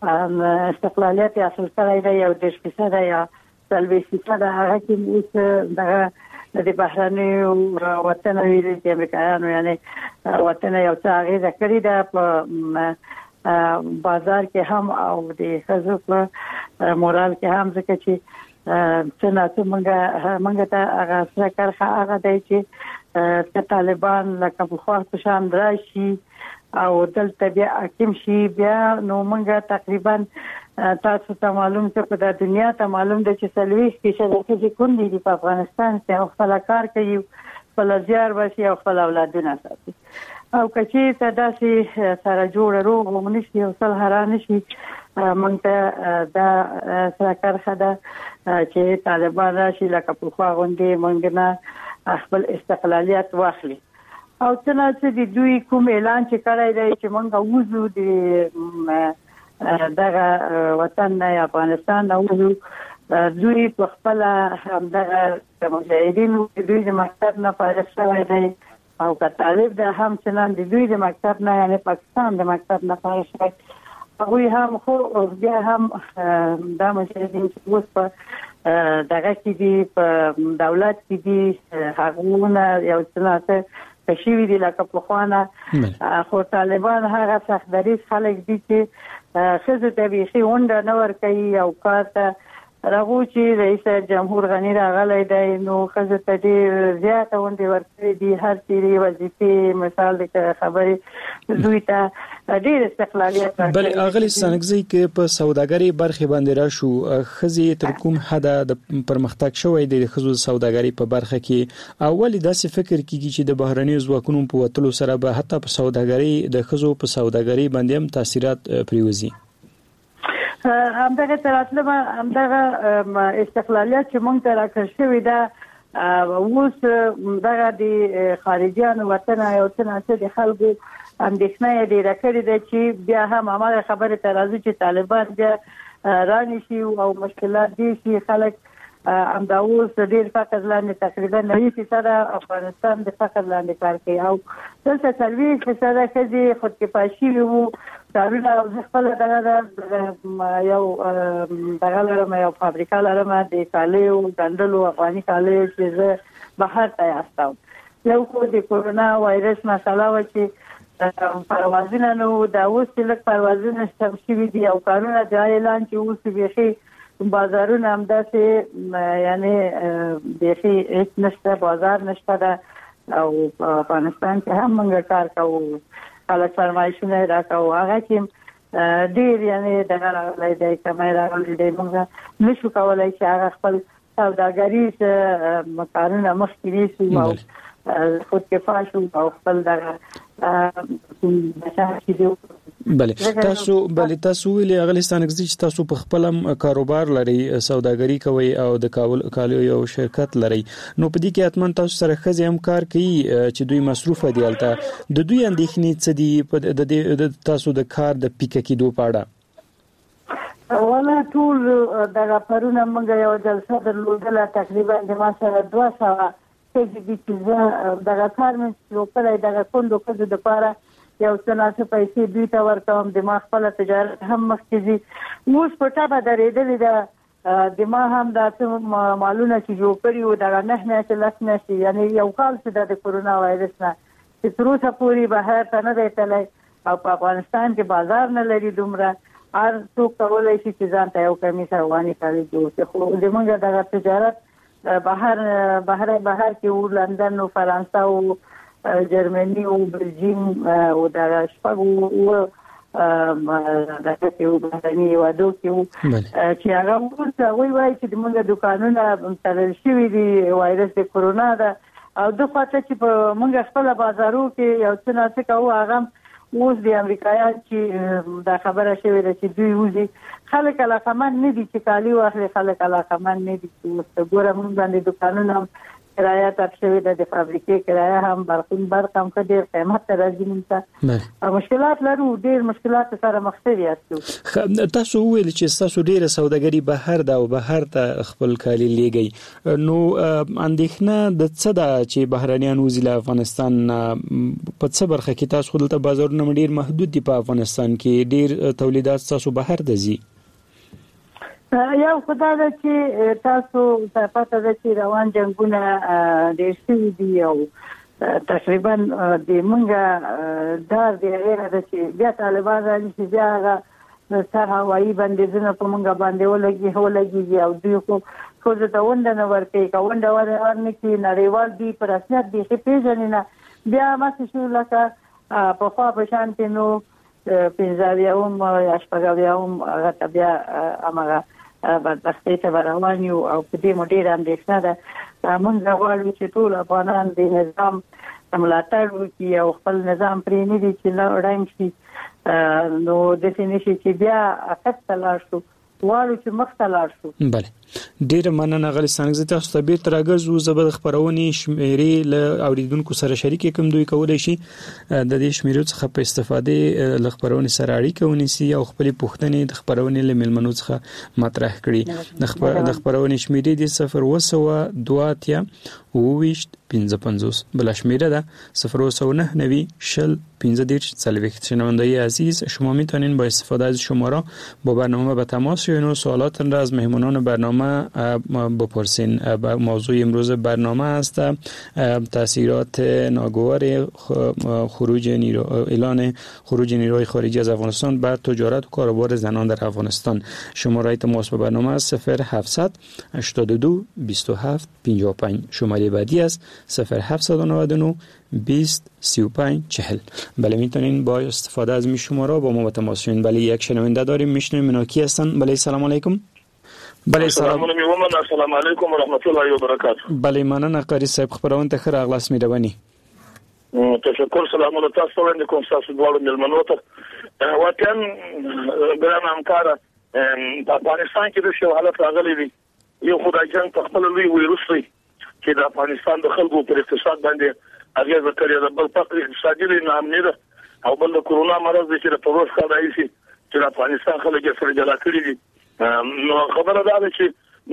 Speaker 19: استقلالیت حاصل کړی دی او د 10% یا 30% هغه کې اوس دغه د بهرنیو وطنو د امریکایانو یعنی وطن یو څه هغه کړی ده په بازار کې هم او د خزو په مورال کې هم ځکه چې څنګه موږ ته هغه سرکرخه هغه دی چې طالبان لکه په خوا په شان راشي او دلته بیا حاکم شي بیا نو موږ تقریبا تاسو ته معلوم چې په د دنیا ته معلوم دی چې سلوي کې کوم دي په افغانستان کې خپل کار کوي خپل زیار بشي او خپل اولادونه ساتي او کچې ته داسې سره جوړ روغ ومنشي او صلح را نشي موږ ته دا سرکرخه ده چې طالبان راشي لکه په خوا غونډې موږ نه خپل استقلالیت واخلي او څنګه چې دوی کوم اعلان چې کړی دی چې موږ وځو د دغه وطن نه افغانستان نه وځو دوی په خپل همدغه مجاهدینو دوی د مکتب نه فارغ شوی دی او که طالب ده هم چنان د دوی د مکتب نه یعنی پاکستان د مکتب نه فارغ شوی هغوی هم خو بیا هم دا مجاهدین چې اوس په دغه کې دي په دولت کې دي هغونه یو څه کشوی دي لکه په خوانه خو طالبان هغه سخت دریز خلک دي چې خزه ته بیخي ونده نه ور کوي او کار ته راغو چې رئیس جمهور غنی راغلی دی نو خزه ته ډیر زیاته ونده ور کوي دي هر چیرې وظیفه مثال د خبرې دوی ته ډیر استقلالیت
Speaker 6: بل اغلی سنگزی کې په سوداګری برخه باندې راشو خزي تر کوم حد د پرمختګ شوی د خزو سوداګری په برخه کې اولی داسې فکر کیږي چې د بهرنی ځواکونو په وټلو سره به حتی په سوداګری د خزو په سوداګری باندې هم تاثیرات پریوزي
Speaker 19: همدغه تراتله همدغه استقلالیت چې مونږ ته راکړل شوی دا اوس دغه د خارجيانو وطن یو څه د خلکو اندېښنه ډیره کړې ده چې بیا هم هغه خبره ته راځي چې طالبان بیا رانی شي او مشکلات دي چې خلک همدا اوس ډیر فقر لاندې تقریبا 90% افغانستان د فقر لاندې کار کوي او دلته 30% خځې خودکفایي وو تاریخ او خپل دغه یو دغه لرم یو فابریکه لرم د کالیو ګندلو افغاني کالیو چې زه بهر ته یاستم یو خو د کورونا وایرس مسله و چې پروازونه نو دا اوس لږ پروازونه شوي دي او کارونه د اعلان چې اوس بیخي بازارونه هم داسې یعنی بیخي هیڅ نشته بازار نشته ده او په افغانستان کې هم موږ کار کوو خلک فرمایشونه راکوو هغه چې ډیر یعنی دغه راغلی دی کمی راغلی دی موږ نشو کولی چې هغه خپل سوداګریز کارونه مخکې نیسو او خودکفا شو او خپل دغه
Speaker 6: بله تاسو ویلي اغلستان چې تاسو په خپل کاروبار لري سوداګری کوي او د کالیو یو شرکت لري نو په دې کې اتمن تاسو سره خزي هم کار کوي چې دوی مصروف دي الته د دوی اندېښنې څه دي د تاسو د کار د پیک کېدو په اړه
Speaker 19: ولا ټول دغه پرونه موږ یو جلسه درلودله تقریبا د ما سره 200 چې دغه کار مې شروع کړی دغه کندو کزو د پاره یو څه پیسې دوی ته ورکوم د ما خپل تجارت هم مخکې دي اوس په ټاپه درېدلې ده د ما هم دا مالونه چې جوړ کړي وو دغه نه میاشتې لس میاشتې یعنی یو کال چې د کورونا وایرس نه چې تر اوسه پورې بهر ته نه دی تللی او په افغانستان کې بازار نه لري دومره هر څوک کولی شي چې ځان ته یو کمیس افغاني کالي جوړ کړي خو زموږ دغه تجارت بهر کې وو لندن او فرانسه او جرمني او بلجیم او د شپږو دغه کې وو بهرني وادو کې وو چې هغه ورته وایي چې موږ دکانونه تړل شوي دي وایرس د کورونا ده او د خاطر چې په موږ خپل بازارو کې یو څه نه کوو هغه اوس د امریکایان چې دا خبره شوې ده چې دوی وځي خلک علاقمند نه دي چې کالي واخلي خلک علاقمند نه دي چې ګوره موږ باندې دکانونه کرایه تر شوې ده د فابریکې کرایه هم برق هم ډېر قیمت ته راځي موږ مشکلات لرو ډېر مشکلات سره مخ یاستو
Speaker 6: تاسو ویل چې تاسو ډېره سوداګري بهر ده او بهر ته خپل کالي لیږئ نو اندېښنه د څه ده چې بهرنیان وځي له افغانستان په څه برخه کې تاسو خپل ته بازارونه ډېر محدود دي په افغانستان کې ډېر تولیدات تاسو بهر ته ځي
Speaker 19: یو خدای دې چې تاسو پته ده چې روان جنگونه ډېر شوي دي او تقریبا د مونږه دار دی غیر د چې بیا طالبان راځي چې بیا سره هوایي بندیزونه په موږ باندې ولګي او دوی خو د ونده نه ورکې کاونده ورنه کې نړیوال دی پر رسمیت دی چې پیژننه بیا ماسه شو لکه په خوا په شان کې نو پنځاویاوم یا شپږاویاوم هغه بیا امغه بدبختي ته روانیو او په دې مډیر اندېښنه ده موږ غواړو چې ټول افغانان د نظام ملاتړ وکړي او خپل نظام پرې نه دي چې لاړ شي نو د دې نشي چې بیا اخته لاړ شو وایو چې مخته لاړ شو.
Speaker 6: بله ډیر مننه غلیستان زه تاسو ته بیرته راګرځو زبر خبرونه شمیرې ل اوریدونکو سره شریک کوم دوی کولای شي د دې شمیرو څخه په استفاده ل خبرونه سره اړیکه ونیسي او خپل پوښتنې د خبرونه ل ملمنو څخه مطرح کړي. د خبرونه شمیرې د 02025 بل شمیره ده 0099015 شنونده‌ای عزیز شما میتونین با استفاده از شماره با برنامه به تماس شوین و سوالاتتون را از مهمانان برنامه بپرسین. موضوع امروز برنامه است تاثیرات ناگوار اعلان خروج نیروهای خارجی از افغانستان بر تجارت و کاروبار زنان در افغانستان. شماره تماس با برنامه است 0700 82 27 55. شماره بعدی است 0799 20 35 40. بله میتونین با استفاده از می شماره با ما تماس شوین. بله یک شنونده داریم میشنویم مناکی هستن. بله سلام علیکم. بله
Speaker 2: سلام علیکم و رحمت الله و برکاته.
Speaker 6: بله مننه قاری صاحب خبرونه ته خیر اغلاس میروانی.
Speaker 2: تشکر سلامونه تاسو باندې کوم تاسو دواړو ملمنو ته واقعا ګران همکار په افغانستان کې د شو حالت راغلی دی یو خدای جان په خپل لوی ویروس دی چې د افغانستان د خلکو پر اقتصاد باندې اغیز کړی د بل فقر اقتصادي نامنی ده او بل د کورونا مرض چې د پروس کال راځي چې د افغانستان خلک یې سره جلا کړی دي. نو خبره ده چې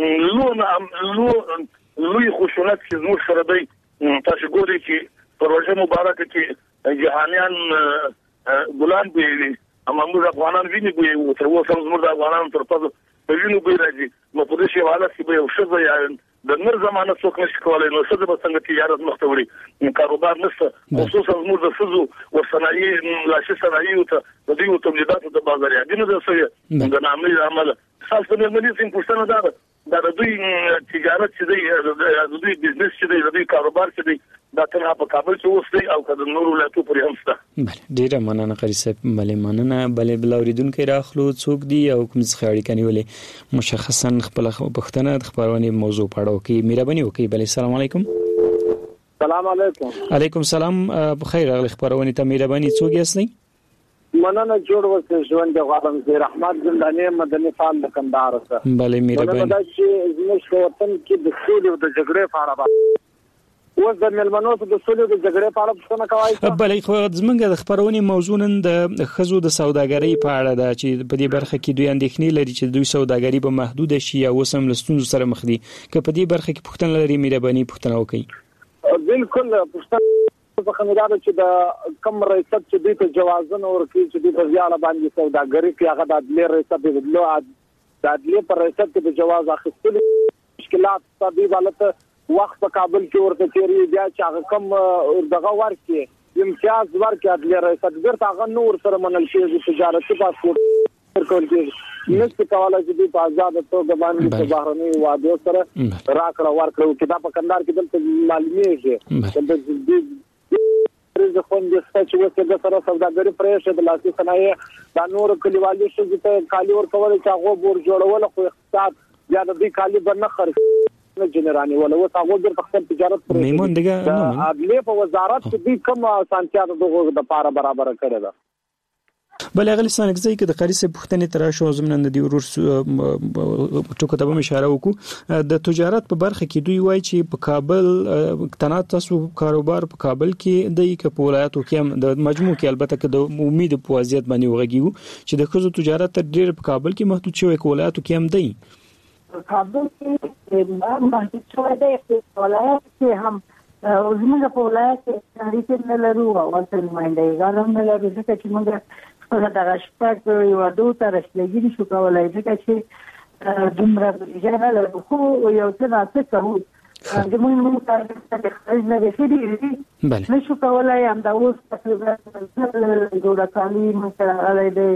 Speaker 2: لوی خوشونت چې نور سره دی تاسو ګورئ چې پروژه مبارکه چې جهانيان ګلان دی اما موږ افغانان ویني به تر اوسه موږ افغانان تر پزو وینو به راځي نو په دې حواله کې به یو څه یا د نر زمانه څوک نشي کولای نو څه به څنګه تجارت مخته وړي کاروبار نشته خصوصا موږ د سزو او صنایع لاشي صنایع ته د دې تولیداتو د بازاریا دینه د سوی د نامي عمل خاصه د ملي سیم پښتنه ده د دوی تجارت چې دی د دوی بزنس چې دی د دوی کاروبار چې دی دا تنها په کابل کې اوسې او کله نور ولایتو پورې هم شته.
Speaker 6: بله ډیره مننه قاری صاحب. بله مننه. بله بلاوریدونکو راخلو څوک دی او کوم څه اړیکه نیولې مشخصا خپل پښتنه د خبرونه موضوع پاړو کې مهرباني وکړئ. بله السلام علیکم.
Speaker 2: سلام علیکم.
Speaker 6: علیکم سلام. بخیر راغلی خبرونه ته مهرباني څوک یاست؟
Speaker 2: مننه جوړ وسه ژوند د غوړم زیر احمد زنداني مدني فعال د کندهار سره.
Speaker 6: بله مهرباني.
Speaker 2: دا چې زموږ وطن کې د سولې او د جګړې په اړه اوس د ملمنو د سولې او د جګړې په اړه څه کوي؟
Speaker 6: بله خو زمونږ د خبرونې موضوع نن د خزو د سوداګرۍ په اړه ده چې په دې برخه کې دوی اندېښنې لري چې دوی سوداګري به محدود شي او وسم لستون سره مخ دي. که په دې برخه کې پوښتنه لري مهرباني پوښتنه وکړئ.
Speaker 2: بالکل پوښتنه په خندار چې د کم ریاست چې دوی ته جوازونه ورکړي چې دوی په ځاله باندې سوداګري کې هغه د عدلیه ریاست د عدلیه پر ریاست د جواز اخیستلو مشکلات طبي حالت وخت په کابل کې ورته تیری بیا چې هغه کم دغه ورکړي امتیاز ورکړي عدلیه ریاست ورته هغه نور سره منل شي تجارتي پاسپورت ورکول کېږي نشته کولای چې په آزاد توګه باندې په بهرني وادو سره راکړه ورکړو چې دا په کندهار کې دلته معلومیږي د خوندې چې وسه د سره سوداګري پرېشه د لاسي صنایع د نور کلیوالي شګو ته کالی ورکول چې هغه بور جوړول خو اقتصاد یا د دې کالی بنه خرڅ نه جنرالي ولا هغه د خپل تجارت پرې
Speaker 6: میمون دغه
Speaker 2: عدلیه په وزارت کې د کوم سانتیا د دغه د لپاره برابر کړی ده.
Speaker 6: بل غلیستان کې د قاری صاحب پوښتنې تر شو زمنه د ورور ټکو ته به اشاره وکړو د تجارت په برخه کې دوی وایي چې په کابل تنات تاسو کاروبار په کابل کې د ولایتو کې د مجموع کې البته د امید په وضعیت باندې وغږیو چې د خزو تجارت تر ډیر په کابل کې محدود شوی ولایتو کې هم دی.
Speaker 19: کابل کې محدود شوی دی ولایت کې هم زموږ په ولایت کې اړیکې نه لرو او ورته نمائندګان نه لرو ځکه چې موږ دا شپږ یو دوه تر شلګي شو کولای ځکه چې دومره ځای له خو یو څه ناسه کوو د موږ کار ته خرج نه وشي نشو کولای هم دا اوس تقریبا جوړه کالی مثلا علی د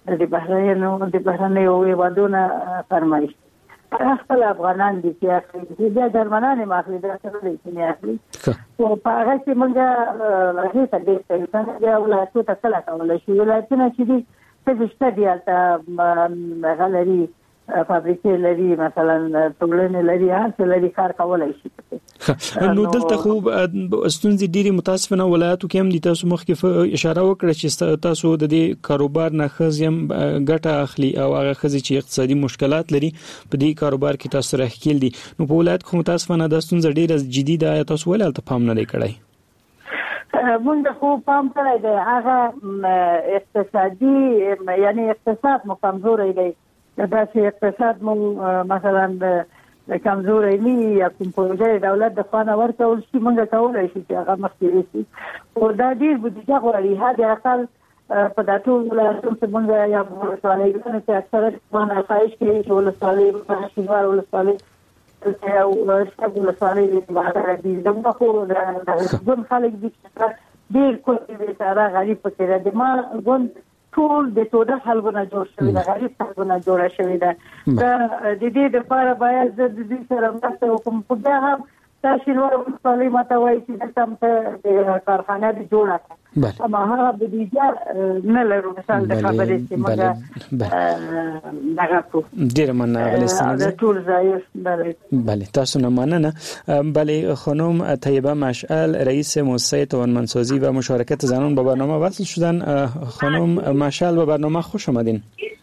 Speaker 19: د بهرنیو هیوادونو فرمایش خپل افغانان دي چې اخلي د جرمنان ماخلي د سره دي اخلي او په هغه کې موږ هغه ته د څنګه ولایتو ته کله کولای شو ولایتونه چې دي څه ستدي البته غلري فابریکې لري مثلا ټولنې لري هڅه لري کار کولای شي.
Speaker 6: نو دلته خو ستونزې ډېری متاسفانه ولایتو کې هم دي. تاسو مخکې اشاره وکړه چې تاسو د دې کاروبار نه خزم ګټه اخلي او هغه خزي چې اقتصادي مشکلات لري په دې کاروبار کې تاسو راخیل دي. نو په ولایت خو متاسفانه د ستونزې ډېره جدي ده. تاسو ولې البته پام نه کړی؟
Speaker 19: موږ خو پام کړی دی هغه اقتصادي یعنی اقتصاد مو کمزوري دی. دا چې اقتصاد مو مثلا کمزوري نه یا کوم پروژه دولت د خانه ورکول شي موږ کولای شو چې هغه مخکې شي او دا ډیر بودیجه غواړي. هغه اقل په داتو ولایتونو کې موږ یا ولسوالیانو کې اکثره باندې خواهش کوي چې ولسوالۍ په شینوار ولسوالۍ او شتاب ولسوالۍ د بهر دي دغه خو د ګون خلک دي ډیر کوټي سره غریب پکې د ما ګون ټول د توده خلکونه جوړ شوی د غریب خلکونه جوړ شوی ده. د دې لپاره باید د دې سره مرسته وکړو. په دا هم تاسو نور ولسوالۍ ماته وایي چې د کارخانه د جوړه اما هغه بودیجه نه لرو. مثال د خبرې چې موږ دغه کو
Speaker 6: ډیر مننه غلستان
Speaker 19: د ټول ځای
Speaker 6: بله تاسو نه مننه. بله خانم طیبه مشعل رئیس مؤسسه توانمندسازی و مشارکت زنان با برنامه وصل شدن. خانم مشعل به برنامه خوش آمدین.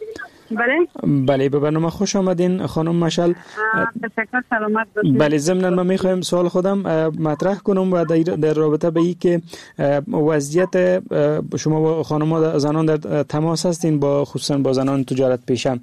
Speaker 6: بله به برنامه خوش آمدین خانم مشعل.
Speaker 3: تشکر سلامت باشید.
Speaker 6: بله ضمن ما میخوایم سوال خودم مطرح کنم و در رابطه به این که وضعیت شما و خانم زنان در تماس هستین با خصوصا با زنان تجارت پیشه.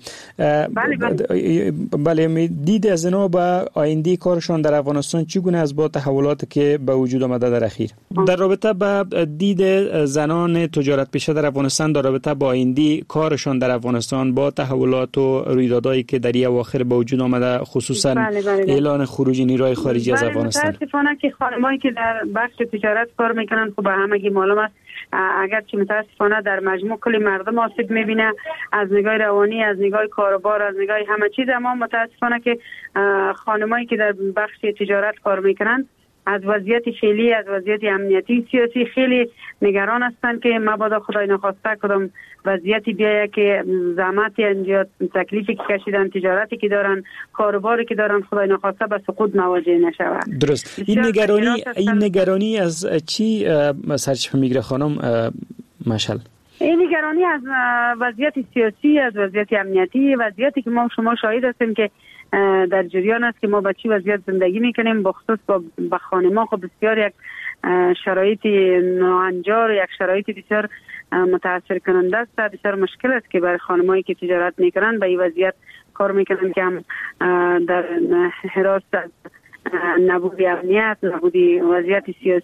Speaker 6: بله دید از اینا با آینده کارشان در افغانستان چگونه است با تحولاتی که به وجود آمده در اخیر؟ در رابطه با دید زنان تجارت پیشه در افغانستان در رابطه با آینده کارشان در افغانستان با تحولات و رویدادهایی که در اواخر به وجود آمده خصوصا اعلان خروج نیروهای خارجی از افغانستان.
Speaker 3: متاسفانه که خانمایی که در بخش تجارت کار میکنن خب به همگی معلوم است اگر که متاسفانه در مجموع کل مردم آسیب میبینه از نگاه روانی از نگاه کاروبار از نگاه همه چیز. اما متاسفانه که خانمایی که در بخش تجارت کار میکنن از وضعیت فعلی از وضعیت امنیتی سیاسی خیلی نگران هستند که مبادا خدای نخواسته کدام وضعیتی بیاید که زحمتی یا تکلیفی که کشیدن تجارتی که دارن کاروباری که دارن خدای نخواسته به سقوط مواجه نشود.
Speaker 6: درست. این نگرانی از چی سرچشمه میگیره خانم مشعل؟
Speaker 3: این نگرانی از وضعیت سیاسی از وضعیت امنیتی وضعیتی که ما شما شاهد هستیم که در جریان است که ما با چی وضعیت زندگی میکنیم بخصوص با خانم‌ها خب بسیار یک شرایط ناهنجار یک شرایط بسیار متاثر کننده است. بسیار مشکل است که برای خانمایی که تجارت میکنن به این وضعیت کار میکنن که هم در حراس نبود امنیت نبود وضعیت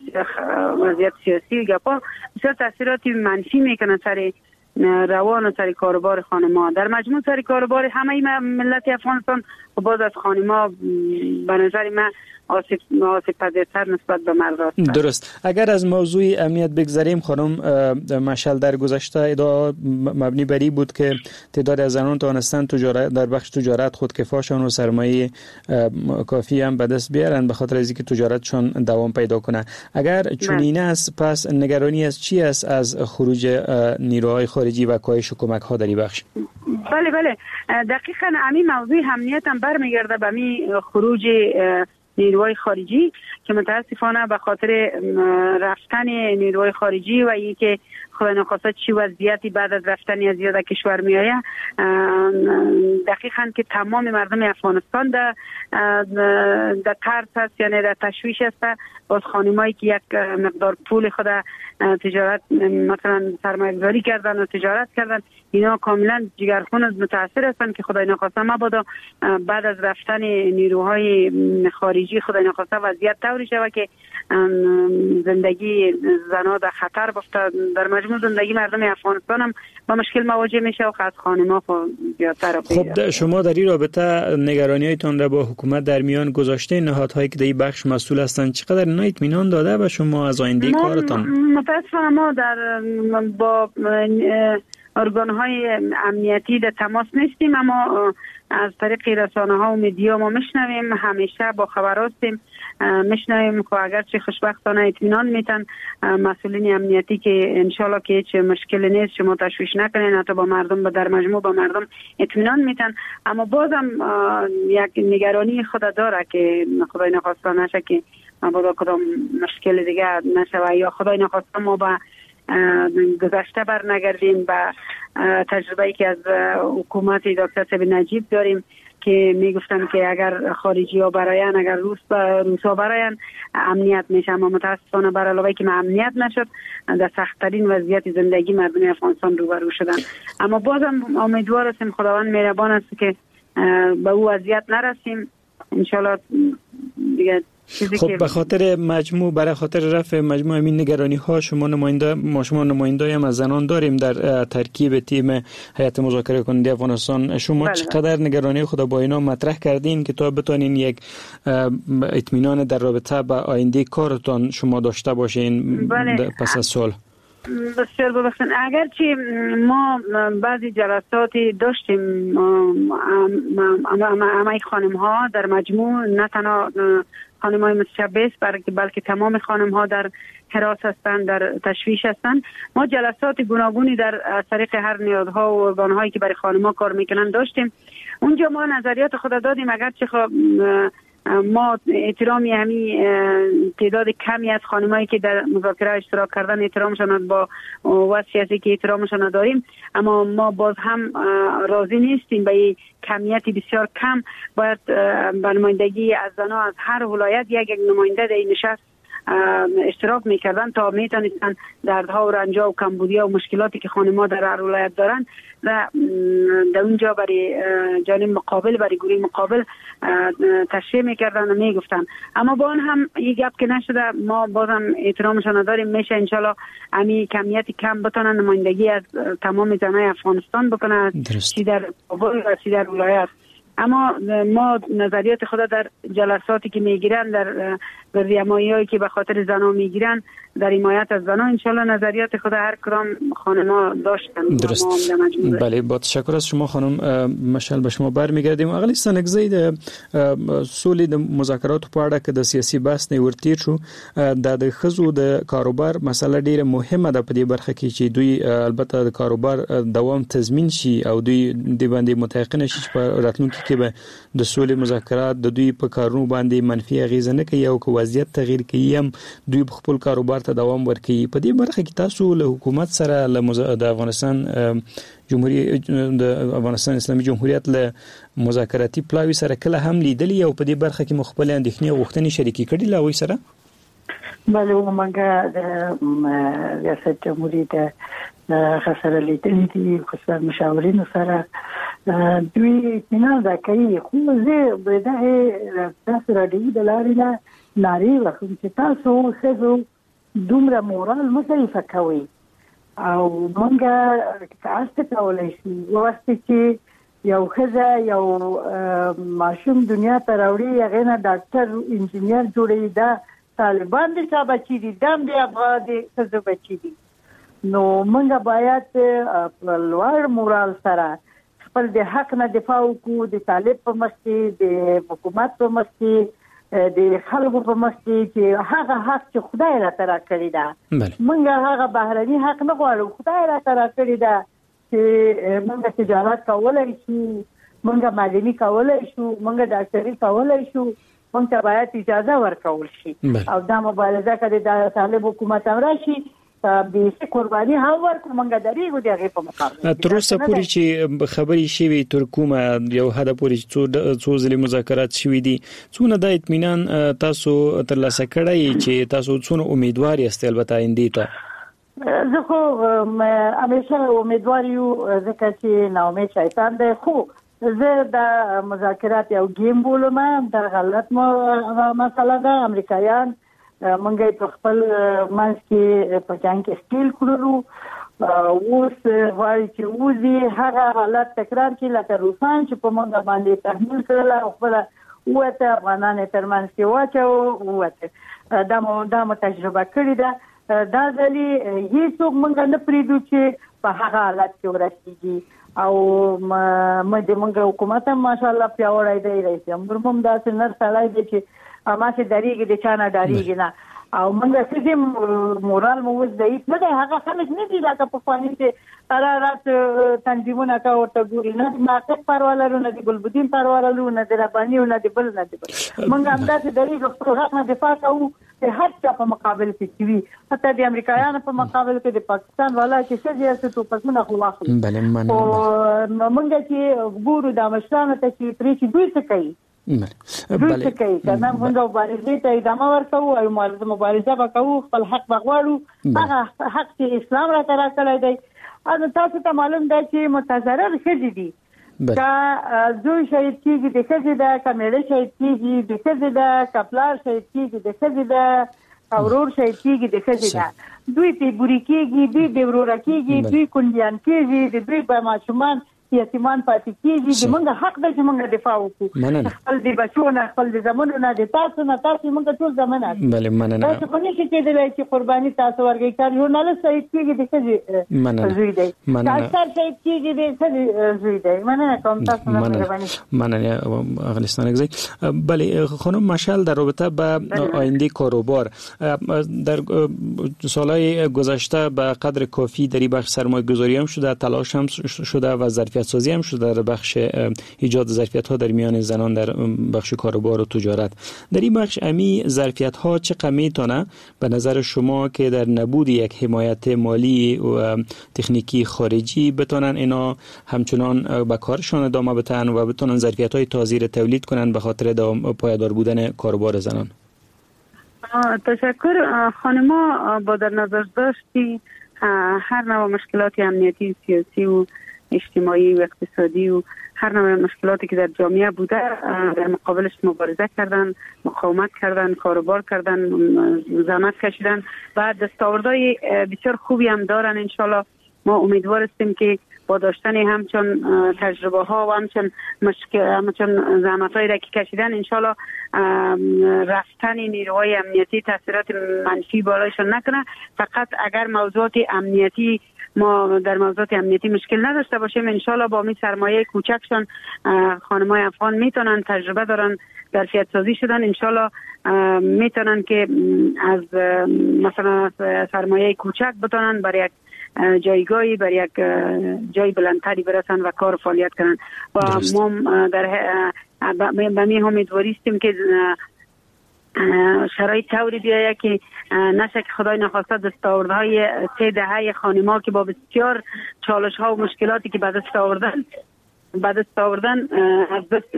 Speaker 3: سیاسی گپا بسیار تاثیرات منفی میکنه سر روان و سر کاروبار خانم‌ها. در مجموع سر کاروبار همه ملت افغانستان و باز از خانم‌ها به نظر من آسیب پذیرتر نسبت به مرد است.
Speaker 6: درست. اگر از موضوع امنیت بگذاریم خانم مشعل در گذشته ادعا مبنی بر این بود که تعداد از زنان توانستند در بخش تجارت خودکفاشان و سرمایه کافی هم به دست بیارن به خاطر از اینکه تجارتشان دوام پیدا کنه. اگر چنین است پس نگرانی از چی است از خروج نیروهای خارجی و کاهش کمک‌ها در این بخش؟
Speaker 3: بله دقیقاً همین موضوع امنیت هم برمیگرده به همین خروج نیروهای خارجی که متاسفانه به خاطر رفتن نیروهای خارجی و اینکه خدا نخواسته چی وضعیتی بعد از رفتن از یاد کشور میآید دقیقاً که تمام مردم افغانستان در ترس است یعنی در تشویش است. باز خانمایی که یک مقدار پول خود تجارت مثلا سرمایه‌گذاری کردن و تجارت کردن اینا کاملا جگرخون متاثر هستند که خدای نخواسته مبادا بعد از رفتن نیروهای خارجی خدای نخواسته وضعیت طوری شود که زندگی زنها در خطر بیفته. در مجموع زندگی مردم افغانستان هم با مشکل مواجه میشه و خاص خانم‌ها زیادتر.
Speaker 6: خب شما در این رابطه نگرانی‌هایتان را با حکومت در میان گذاشته نهادهایی که در این بخش مسئول هستند چقدر اینا اطمینان داده و شما از آینده کارتان؟
Speaker 3: متاسفانه ما با ارگان‌های امنیتی در تماس نیستیم، اما از طریق رسانه‌ها و مدیا ما میشنویم، همیشه با خبر هستیم، میشنویم که اگرچه خوشبختانه اطمینان میتن مسئولین امنیتی که انشالله که هیچ مشکلی نیست، شما تشویش نکنین، حتی با مردم در مجموع با مردم اطمینان میتن، اما بازم یک نگرانی خود داره که خدای نخواسته نشه که مبادا کدام مشکل دیگه نشه یا خدای نخواسته ما با گذشته بر نگردیم و تجربه‌ای که از حکومت دکتر صاحب نجیب داریم که میگفتن که اگر خارجی ها براین، اگر روسا براین امنیت میشه، اما متاسفانه بر علاوه که امنیت نشد در سخت‌ترین وضعیت زندگی مردم افغانستان روبرو شدن. اما بازم امیدوار هستیم خداوند مهربان است که به او وضعیت نرسیم انشالله دیگه.
Speaker 6: خب به خاطر مجموع، برای خاطر رفع مجموع این نگرانی ها شما نماینده هم از زنان داریم در ترکیب تیم هیئت مذاکره کننده افغانستان. شما چقدر نگرانی خود با اینا مطرح کردین که تا بتونین یک اطمینان در رابطه با آینده کارتان شما داشته باشین پس از سال؟
Speaker 3: بسیار ببخشید، اگرچه ما بعضی جلساتی داشتیم همه خانم ها در مجموع، نه تنها خانم های متشبث بلکه تمام خانم ها در حراس هستند، در تشویش هستند. ما جلسات گوناگونی در طریق هر نهادها و ارگان هایی که برای خانم ها کار میکنن داشتیم. اونجا ما نظریات خود دادیم، اگرچه ما احترامی همین تعداد کمی از خانمایی که در مذاکره اشتراک کردن احترامشان با وضعیتی که احترامشان داریم، اما ما باز هم راضی نیستیم به این کمیتی بسیار کم. باید به نمایندگی از زنها از هر ولایت یک نماینده در این نشست اشتراک میکردن تا میتونستن دردها و رنجها و کمبودی‌ها و مشکلاتی که خانم‌ها در هر ولایت دارن و در اونجا برای جانب مقابل، برای گروه مقابل تشریح میکردن و میگفتن. اما با آن هم یه گپ که نشده، ما بازم احترامشان داریم، میشه انشالله امی کمیتی کم بتونن نمایندگی از تمام زنای افغانستان بکنن، چی در کابل و چی در ولایت. اما ما نظریات خود در جلساتی که میگیرن، در گردیمایی‌هایی که به خاطر زنها میگیرن در حمایت از زنها، انشالله نظریات خود هر کدام خانم‌ها داشتن.
Speaker 6: درست. بله، با تشکر از شما خانم مشعل. به شما برمیگردیم. اغلی سنگزی د سولې د مذاکراتو په اړه کې د سیاسي بحث نه ورتیر شو، د ښځو د کاروبار مسله ډیره مهمه ده په دې برخه کې چې دوی البته د کاروبار دوام تضمین شي او دوی د باندې متيقن شي چې په راتلونکي کې به د سولې مذاکرات د دوی په کارونو باندې منفي اغیزه نه کوي او که وضعیت تغییر کوي هم دوی خپل کاروبار ته دوام ورکوي. په دې برخه کې تاسو له حکومت سره د افغانستان جمهوریت د افغانستان اسلامي جمهوریت له مذاکراتي پلاوی سره کله هم لیدلی او په دې برخه کې مخبل اندېښنې او غوښتنې شریکې کړي لا وای سره؟
Speaker 19: بله، ومنګه د ریاست جمهوریت خسر لیدلی دي، خصوصا مشاورین سره دوی اطمینان راکوي. خو زه به دغه تاسو راډیو د لارې نه نارې وکړم چې تاسو ښځو دومره مورال مه ضعیفه کوئ او مونږه تاسو کولای شو واسطه چې یو ښځه یو ماشوم دنیا ته راوړي، هغه نه ډاکټر انجینیر جوړوي، دا طالبان دي چې بچی دي، دم دی افغان دي ښځو بچی دي. نو مونږه باید په لوړ مورال سره خپل د حق نه دفاع وکړو، د طالب په مخ کې، د حکومت په مخ کې، د خلکو په مخ کې چې هغه حق چې خدای راته راکړی ده، مونږ هغه بهرني حق نه غواړو، خدای راته راکړی ده چې مونږ تجارت کولای شو، مونږ معلمي کولای شو، مونږ ډاکټري کولای شو، مونږ ته باید اجازه ورکول شي. او دا مبارزه کړي د طالب حکومت هم راشي به قرباني هم ورکو، مونږ درېږو د هغې په مقابل.
Speaker 6: تر اوسه پورې چې خبرې شوي تر کومه یو حده پورې څو ځلې مذاکرات شوي دي، څونه دا اطمینان تاسو ترلاسه کړی چې تاسو څونه امیدوار یاست البته آینده ته؟
Speaker 19: زه خو همیشه امیدوار یو، ځکه چې ناامید شیطان دی. خو زه د مذاکرات یو گیم بولم، دا غلط مسله ده. امریکایان مونږ په خپل منځ کې په جنګ کې سټیل کړلو، اوس غواړي چې وځي هغه حالت تکرار کړي لکه روسان چې په مونږ باندې تحمیل کړل او خپل وته افغانان ترمنځ کې واچو. دا مو تجربه کړې ده. دا ځلې هیڅوک موږ نه پریږدو چې په هغه حالت کې ورسیږي او موږ حکومت هم ماشاءالله پیاوړی دی رئیس جمهور هم داسې نر سړی دی چې ماشه ډاریږي د چا نه ډاریږي نه او موږ څه مورال مو وځ دی نه دی هغه خلک نه دي لکه په خواني چې قرارات تنظیمونه کا ورته ګوري نه ماقف پرواله نه دي ګلبدین پرواله نه دي رباني نه دي بل نه دي موږ هم داسې دریږو خپل حق نه دفاع کوو چې هر څه په مقابل کې وي حتی د امریکایانو په مقابل کې د پاکستان والا چې څه جیسه تو پسونه خو واخلي او موږ چې ګورو د مشرانو ته چې پرې چې دوی څه کوي دوی څه کوي کنه موږ مبارزې ته ادامه ورکوو او مبارزه وکړو خپل حق بغواړو هغه حق چې اسلام را راکړی دی او تاسو ته معلوم دی چې متضرر ښځې دي کا زوی شهید کیږي د ښځې د کمیړه شهید کیږي د ښځې د کپلار شهید کیږي د ښځې د اورور شهید کیږي د ښځې د دوی ته بوري کیږي دوی د ورور کیږي دوی کونډیان کیږي د دوی په ماشومان یتیمان پاتې کیږي د موږ حق دی چې موږ دفاع وکړو خپل د بچونه خپل د زمونو نه د تاسو موږ ټول زمونه
Speaker 6: بله مننه
Speaker 19: تاسو په نشي کېدلی چې قرباني تاسو ورګی کار ژورنالیست شهید کیږي د ښځې زوی دی ډاکټر شهید کیږي د ښځې زوی دی مننه کوم تاسو
Speaker 6: مننه افغانستان گزی بله خانم مشعل در رابطه با آینده کاروبار در سالهای گذشته به قدر کافی در این بخش سرمایه‌گذاری هم شده تلاش هم شده و ظرفیت سازی هم شده در بخش ایجاد ظرفیت ها در میان زنان در بخش کاروبار و تجارت. در این بخش امی ظرفیت ها چقدر میتونه به نظر شما که در نبود یک حمایت مالی و تکنیکی خارجی بتونن اینا همچنان به کارشان ادامه بدن و بتونن ظرفیت های تازه را تولید کنن به خاطر پایدار بودن کاروبار زنان؟
Speaker 3: تشکر خانما. با در نظر داشتی هر نوع مشکلات امنیتی سیاسی و اجتماعی و اقتصادی و هر نوع مشکلاتی که در جامعه بوده در مقابلش مبارزه کردن، مقاومت کردن، کاروبار کردن، زحمت کشیدن و دستاوردهای بسیار خوبی هم دارن. انشالله ما امیدوار هستیم که با داشتن همچون تجربه ها و همچون زحمت هایی را که کشیدن انشالله رفتن نیروهای امنیتی تاثیرات منفی بالایشان نکنه. فقط اگر موضوعات امنیتی ما در موضوعات امنیتی مشکل نداشته باشیم انشالله با می سرمایه کوچکشان خانمای افغان میتونن، تجربه دارن، ظرفیت سازی شدن، انشالله میتونن که از مثلا سرمایه کوچک بتونن برای یک جایگاهی، برای یک جای بلندتری برسن و کار فعالیت کنن. و ما در به می امیدواری استیم که شرایط طوری بیایه که نشه که خدای نخواسته دستاوردهای 3 دهه خانم‌ها که با بسیار چالش‌ها و مشکلاتی که به دست آوردن از دست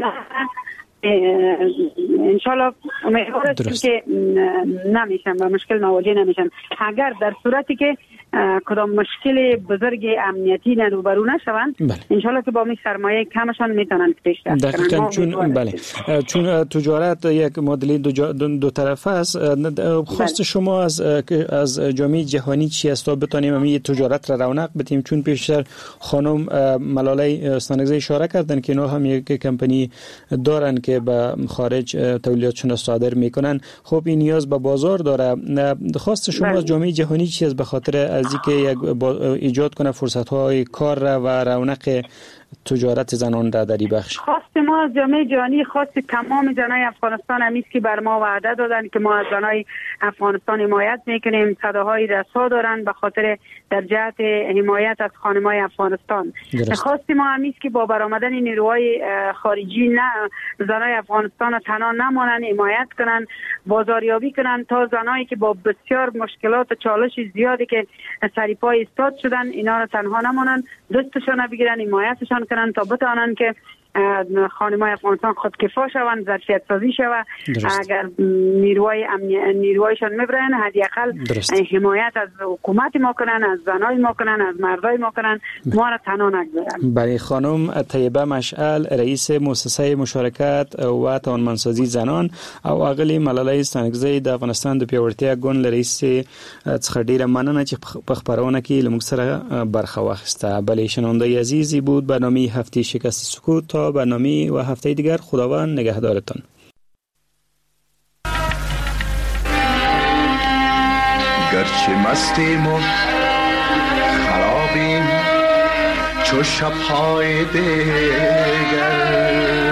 Speaker 3: انشالله امیدوار هستیم که نمیشن و مشکل مواجه نمیشن. اگر در صورتی که کدام مشکل بزرگ امنیتی روبرو نشوند انشالله که با می سرمایه کمشان میتونن پیشرفت کنن.
Speaker 6: دقیقاً چون تجارت یک معادله دو طرفه است. خواست شما از جامعه جهانی چی است تا بتونیم این تجارت را رونق بدیم؟ چون پیشتر خانم ملاله استانگزی اشاره کردن که اینا هم یک کمپانی دارن که به خارج تولیداتشون صادر میکنن. خب این نیاز به بازار داره. خواست شما از جامعه جهانی چی است به خاطر از اینکه ایجاد کنه فرصت‌های کار و رونق تجارت زنان را در این بخش؟
Speaker 3: خواست ما از جامعه جهانی، خواست تمام زنای افغانستان هم است که بر ما وعده دادن که ما از زنای افغانستان حمایت میکنیم. صداهای رسا دارن به خاطر در جهت حمایت از خانمای افغانستان. خواست ما هم است که با برآمدن نیروهای خارجی نه زنای افغانستان تنها نمانن، حمایت کنن، بازاریابی کنن تا زنایی که با بسیار مشکلات و چالش زیادی که سریپای استاد شدن اینا را تنها نمانن، دستشان بگیرن، حمایتشان کنن تا بتوانند که خانمای افغانستان خودکفا شوند، ظرفیت سازی شود. اگر نیروهایشان میبرن حداقل حمایت از حکومت ما کنن، از زنای ما کنن، از مردای ما کنن، ما را تنها نگذارن.
Speaker 6: برای خانم طیبه مشعل رئیس مؤسسه مشارکت و توانمندسازی زنان او اغلی ملاله استانگزی د افغانستان د پیاوړتیا ګوند رئیس څخه ډیره مننه چې په خبرونه کې لمږ سره برخه واخیسته. بلې شنونده عزیزی بود برنامه هفته شکست سکوت. تا برنامه و هفته دیگر خداوند نگهدارتان.
Speaker 7: گرچه مستیم و خرابیم چو شبهای دیگر.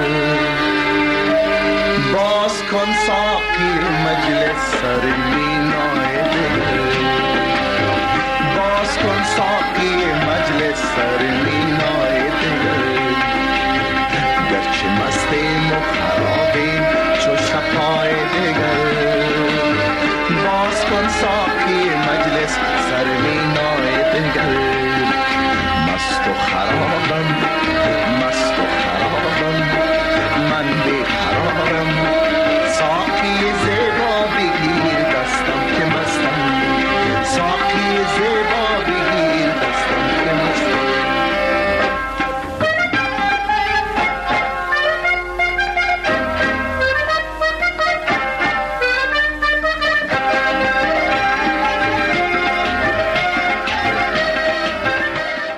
Speaker 7: باز کن ساقی مجلس سر مینای دل، باز کن ساقی